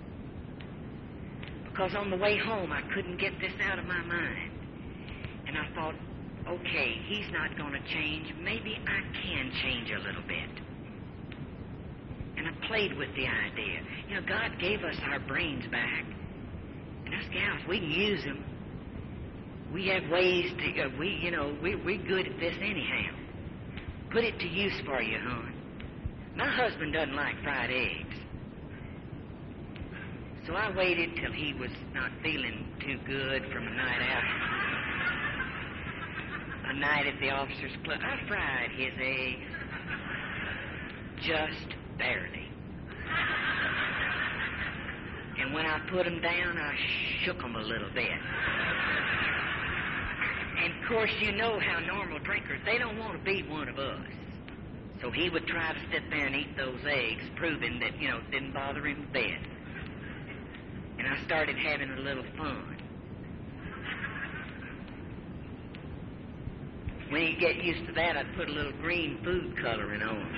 Because on the way home, I couldn't get this out of my mind. And I thought, okay, he's not going to change. Maybe I can change a little bit. And I played with the idea. God gave us our brains back. And us gals, we can use them. We have ways to, we're good at this anyhow. Put it to use for you, hon. My husband doesn't like fried eggs. So I waited till he was not feeling too good from a night out. A night at the officer's club. I fried his eggs. Just barely. And when I put them down, I shook them a little bit. And, of course, you know how normal drinkers, they don't want to be one of us. So he would try to sit there and eat those eggs, proving that, it didn't bother him a bit. And I started having a little fun. When he'd get used to that, I'd put a little green food coloring on him.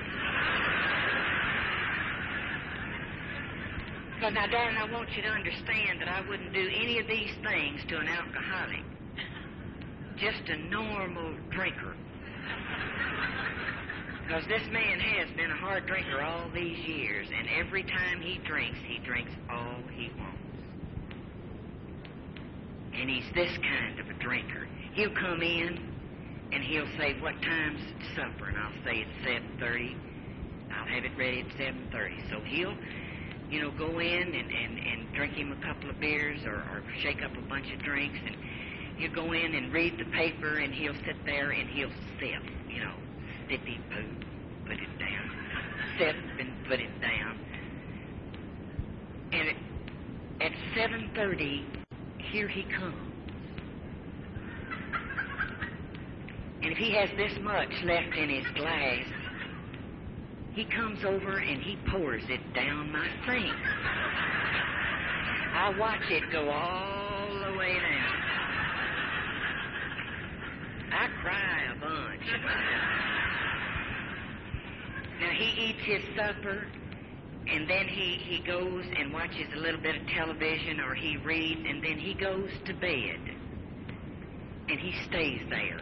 Because now, darling, I want you to understand that I wouldn't do any of these things to an alcoholic. Just a normal drinker. Because this man has been a hard drinker all these years, and every time he drinks all he wants. And he's this kind of a drinker. He'll come in, and he'll say, what time's supper? And I'll say, it's 7:30. I'll have it ready at 7:30. So he'll, go in and drink him a couple of beers or shake up a bunch of drinks, and he'll go in and read the paper, and he'll sit there and he'll sip, sippy poo, put it down, sip and put it down. And at 7:30, here he comes. And if he has this much left in his glass, he comes over and he pours it down my sink. I watch it go all the way down. I cry a bunch. Now, he eats his supper, and then he goes and watches a little bit of television, or he reads, and then he goes to bed. And he stays there.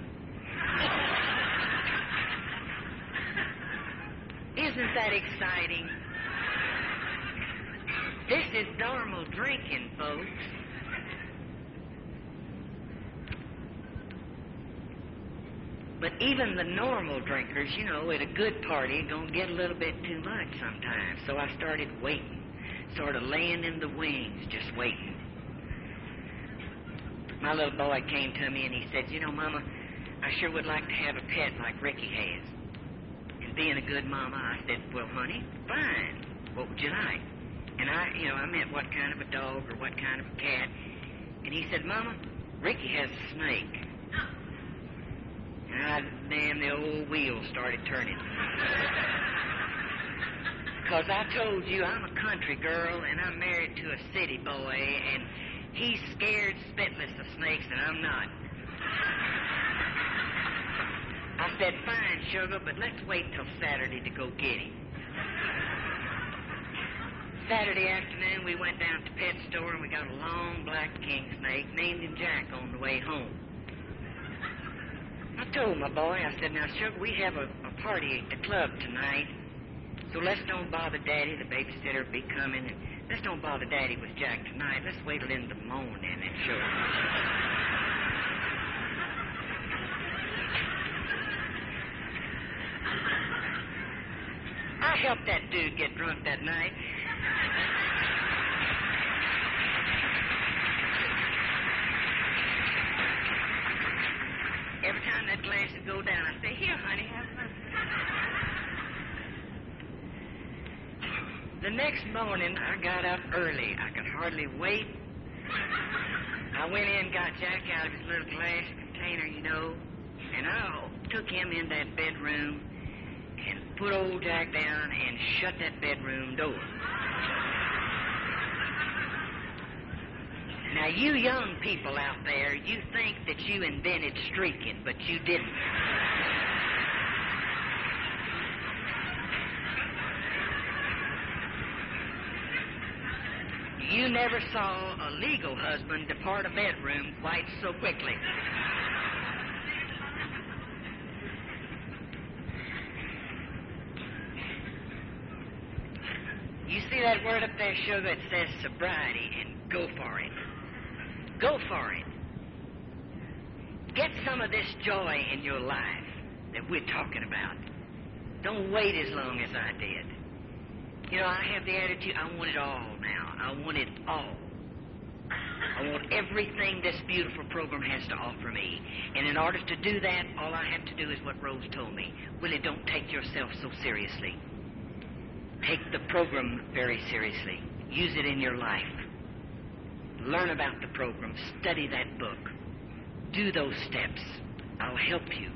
Isn't that exciting? This is normal drinking, folks. But even the normal drinkers, at a good party, are going to get a little bit too much sometimes. So I started waiting, sort of laying in the wings, just waiting. My little boy came to me and he said, Mama, I sure would like to have a pet like Ricky has. And being a good mama, I said, well, honey, fine. What would you like? And I meant what kind of a dog or what kind of a cat. And he said, Mama, Ricky has a snake. And the old wheels started turning. Because I told you I'm a country girl and I'm married to a city boy, and he's scared spitless of snakes and I'm not. I said, fine, sugar, but let's wait till Saturday to go get him. Saturday afternoon, we went down to the pet store and we got a long black king snake, named him Jack, on the way home. I told my boy, I said, now, Sugar, we have a party at the club tonight, so let's don't bother Daddy. The babysitter will be coming. And let's don't bother Daddy with Jack tonight. Let's wait till in the morning and show him. I helped that dude get drunk that night. Every time that glass would go down, I'd say, here, honey, have some. The next morning, I got up early. I could hardly wait. I went in, got Jack out of his little glass container, you know, and I took him in that bedroom and put old Jack down and shut that bedroom door. Now, you young people out there, you think that you invented streaking, but you didn't. You never saw a legal husband depart a bedroom quite so quickly. You see that word up there, Sugar? It says sobriety, and go for it. Go for it. Get some of this joy in your life that we're talking about. Don't wait as long as I did. You know, I have the attitude, I want it all now. I want it all. I want everything this beautiful program has to offer me. And in order to do that, all I have to do is what Rose told me. Willie, don't take yourself so seriously. Take the program very seriously. Use it in your life. Learn about the program. Study that book. Do those steps. I'll help you.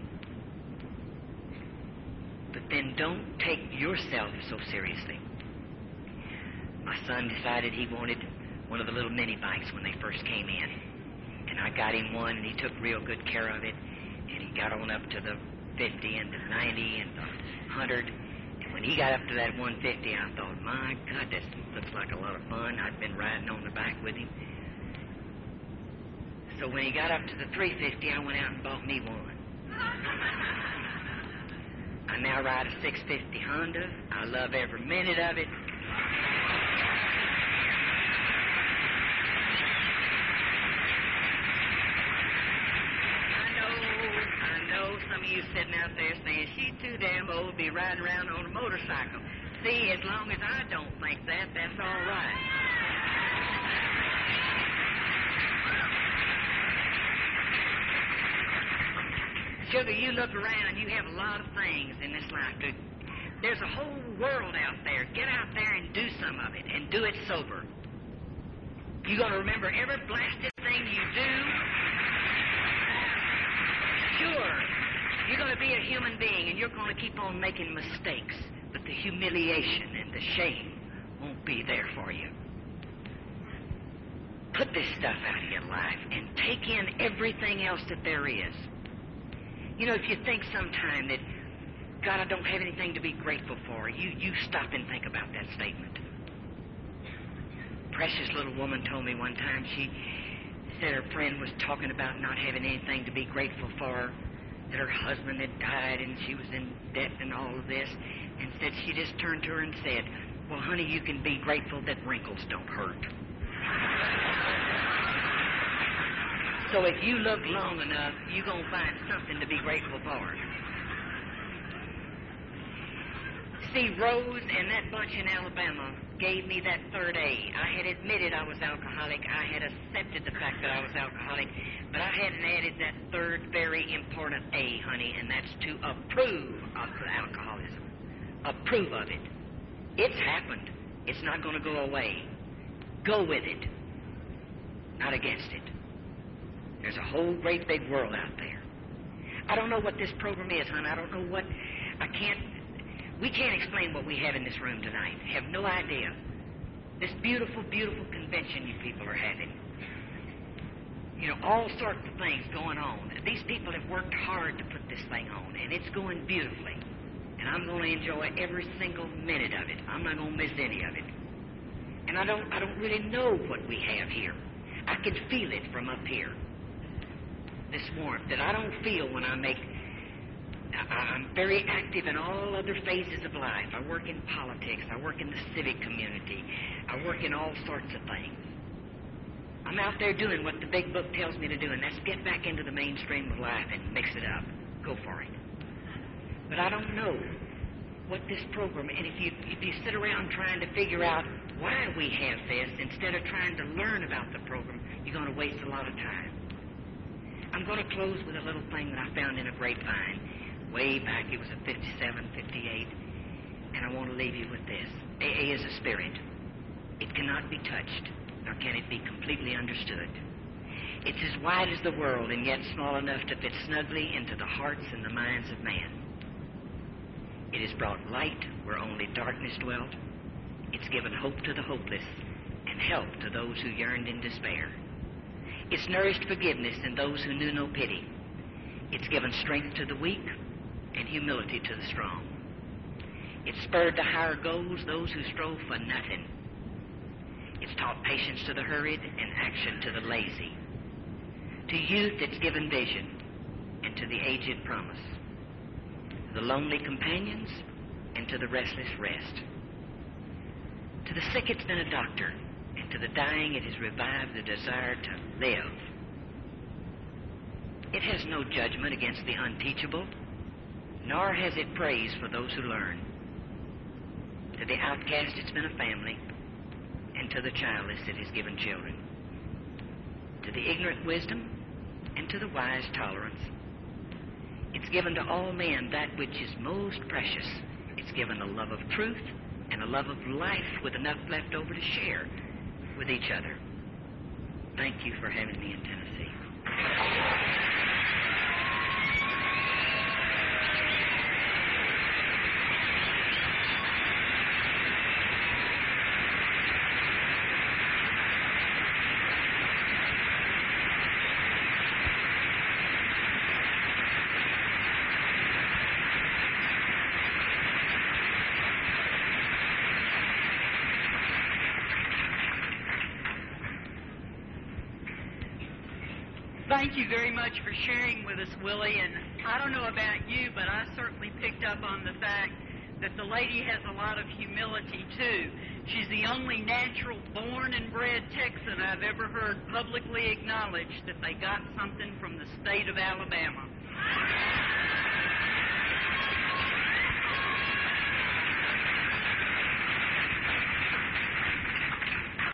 But then don't take yourself so seriously. My son decided he wanted one of the little mini bikes when they first came in. And I got him one, and he took real good care of it. And he got on up to the 50 and the 90 and the 100. And when he got up to that 150, I thought, my God, this looks like a lot of fun. I'd been riding on the back with him. So when he got up to the 350, I went out and bought me one. I now ride a 650 Honda. I love every minute of it. I know some of you sitting out there saying, she's too damn old to be riding around on a motorcycle. See, as long as I don't think that, that's all right. Sugar, you look around, you have a lot of things in this life, dude. There's a whole world out there. Get out there and do some of it, and do it sober. You're going to remember every blasted thing you do. Sure, you're going to be a human being, and you're going to keep on making mistakes, but the humiliation and the shame won't be there for you. Put this stuff out of your life and take in everything else that there is. You know, if you think sometime that, God, I don't have anything to be grateful for, you stop and think about that statement. Precious little woman told me one time, she said her friend was talking about not having anything to be grateful for, that her husband had died and she was in debt and all of this, and said she just turned to her and said, well, honey, you can be grateful that wrinkles don't hurt. So if you look long enough, you're going to find something to be grateful for. See, Rose and that bunch in Alabama gave me that third A. I had admitted I was alcoholic. I had accepted the fact that I was alcoholic. But I hadn't added that third very important A, honey, and that's to approve of the alcoholism. Approve of it. It's happened. It's not going to go away. Go with it, not against it. There's a whole great big world out there. I don't know what this program is, hon. I don't know what... We can't explain what we have in this room tonight. Have no idea. This beautiful, beautiful convention you people are having. You know, all sorts of things going on. These people have worked hard to put this thing on, and it's going beautifully. And I'm going to enjoy every single minute of it. I'm not going to miss any of it. And I don't really know what we have here. I can feel it from up here. this warmth that I don't feel when I'm very active in all other phases of life. I work in politics. I work in the civic community. I work in all sorts of things. I'm out there doing what the big book tells me to do, and that's get back into the mainstream of life and mix it up. Go for it. But I don't know what this program, and if you sit around trying to figure out why we have this instead of trying to learn about the program, you're going to waste a lot of time. I'm going to close with a little thing that I found in a grapevine way back. It was a 57, 58, and I want to leave you with this. AA is a spirit. It cannot be touched, nor can it be completely understood. It's as wide as the world and yet small enough to fit snugly into the hearts and the minds of man. It has brought light where only darkness dwelt. It's given hope to the hopeless and help to those who yearned in despair. It's nourished forgiveness in those who knew no pity. It's given strength to the weak and humility to the strong. It's spurred to higher goals those who strove for nothing. It's taught patience to the hurried and action to the lazy. To youth it's given vision, and to the aged promise. To the lonely companions, and to the restless rest. To the sick it's been a doctor, and to the dying it has revived the desire to live. It has no judgment against the unteachable, nor has it praise for those who learn. To the outcast it's been a family, and to the childless it has given children. To the ignorant wisdom, and to the wise tolerance. It's given to all men that which is most precious. It's given a love of truth and a love of life with enough left over to share with each other. Thank you for having me in Tennessee. Thank you very much for sharing with us, Willie. And I don't know about you, but I certainly picked up on the fact that the lady has a lot of humility, too. She's the only natural born and bred Texan I've ever heard publicly acknowledge that they got something from the state of Alabama.